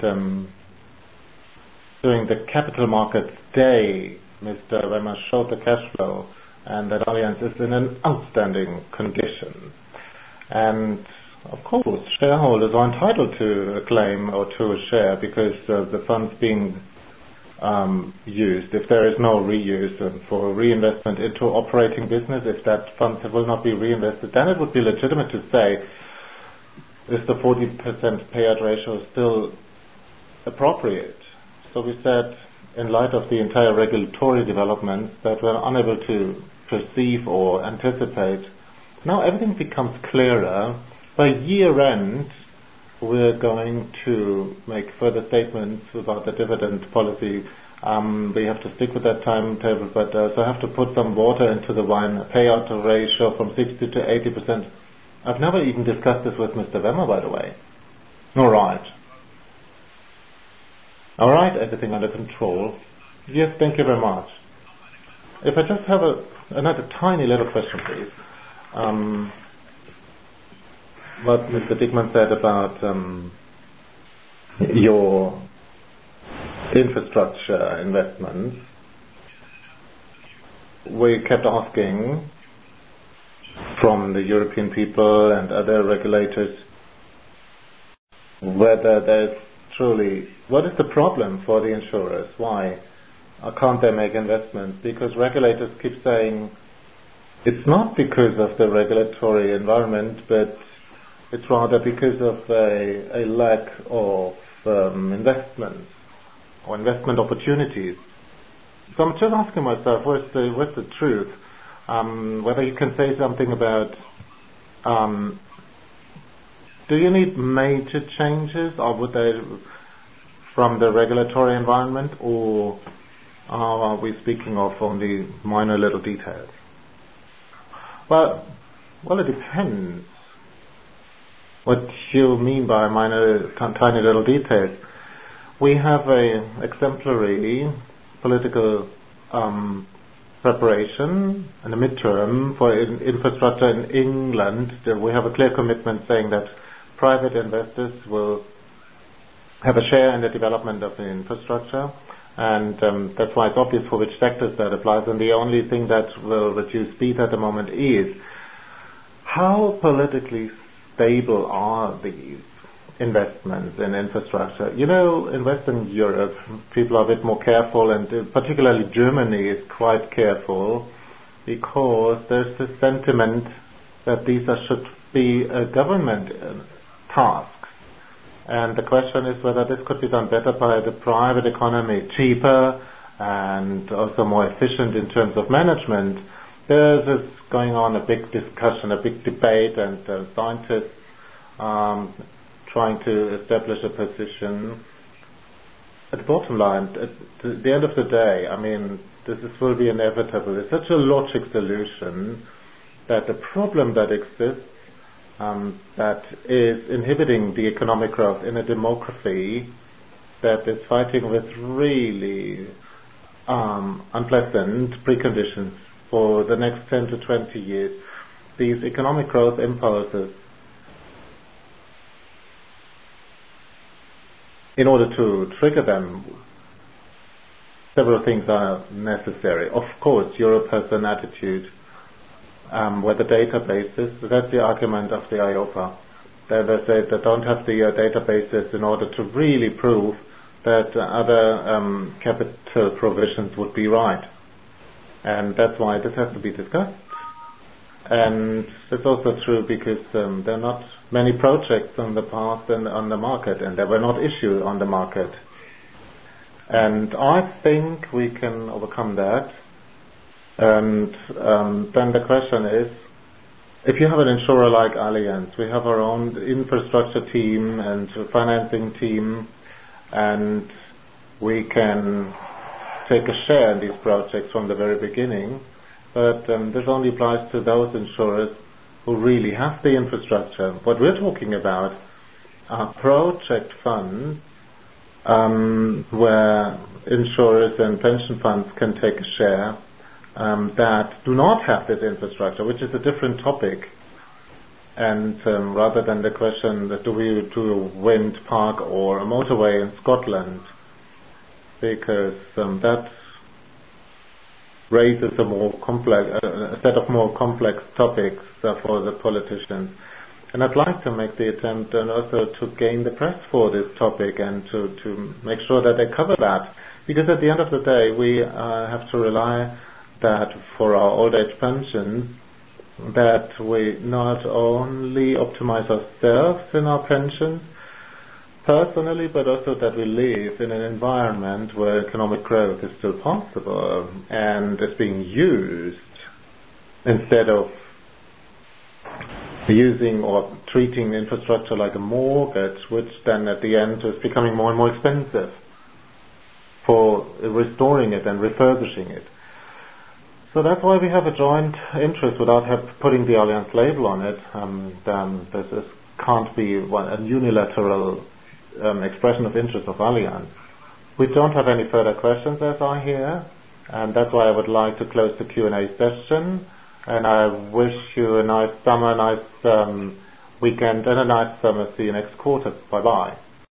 during the Capital Markets Day, Mr. Wemmer showed the cash flow, and that Allianz is in an outstanding condition. And of course, shareholders are entitled to a claim or to a share, because the funds being used, if there is no reuse for reinvestment into operating business, if that funds will not be reinvested, then it would be legitimate to say, is the 40% payout ratio still appropriate? So we said, in light of the entire regulatory development that we're unable to perceive or anticipate, now everything becomes clearer. By year end, we're going to make further statements about the dividend policy. We have to stick with that timetable, but so I have to put some water into the wine. A payout ratio from 60 to 80%. I've never even discussed this with Mr. Wemmer, by the way. All right, everything under control. Yes, thank you very much. If I just have another tiny little question, please. What Mr. Dickmann said about your infrastructure investments. We kept asking from the European people and other regulators whether there's truly, what is the problem for the insurers? Why can't they make investments? Because regulators keep saying it's not because of the regulatory environment, but it's rather because of a lack of investment or investment opportunities. So I'm just asking myself, what's the truth? Whether you can say something about, do you need major changes, or would they from the regulatory environment, or are we speaking of only minor little details? Well, it depends what you mean by minor, tiny little details. We have a exemplary political preparation and a midterm for infrastructure in England. We have a clear commitment saying that private investors will have a share in the development of the infrastructure, and that's why it's obvious for which sectors that applies. And the only thing that will reduce speed at the moment is how politically stable are these investments in infrastructure. In Western Europe, people are a bit more careful, and particularly Germany is quite careful, because there's this sentiment that these should be government tasks. And the question is whether this could be done better by the private economy, cheaper and also more efficient in terms of management. There's going on a big discussion, a big debate, and scientists trying to establish a position. At the bottom line, at the end of the day, this will be inevitable. It's such a logic solution that the problem that exists, that is inhibiting the economic growth in a demography that is fighting with really unpleasant preconditions for the next 10 to 20 years. These economic growth impulses, in order to trigger them, several things are necessary. Of course, Europe has an attitude where the databases, that's the argument of the IOPA. They say they don't have the databases in order to really prove that other capital provisions would be right. And that's why this has to be discussed. And it's also true because there are not many projects on the past and on the market, and they were not issued on the market. And I think we can overcome that. And then the question is, if you have an insurer like Allianz, we have our own infrastructure team and financing team, and we can take a share in these projects from the very beginning. But this only applies to those insurers who really have the infrastructure. What we're talking about are project funds where insurers and pension funds can take a share that do not have this infrastructure, which is a different topic. And rather than the question that do we do a wind park or a motorway in Scotland, because that raises a set of more complex topics for the politicians. And I'd like to make the attempt and also to gain the press for this topic and to make sure that they cover that. Because at the end of the day, we have to rely that for our old age pensions, that we not only optimize ourselves in our pensions personally, but also that we live in an environment where economic growth is still possible and is being used instead of using or treating infrastructure like a mortgage, which then at the end is becoming more and more expensive for restoring it and refurbishing it. So that's why we have a joint interest without putting the Allianz label on it. This can't be a unilateral expression of interest of Allianz. We don't have any further questions as I hear, and that's why I would like to close the Q&A session. And I wish you a nice summer, nice weekend, and a nice summer. See you next quarter. Bye-bye.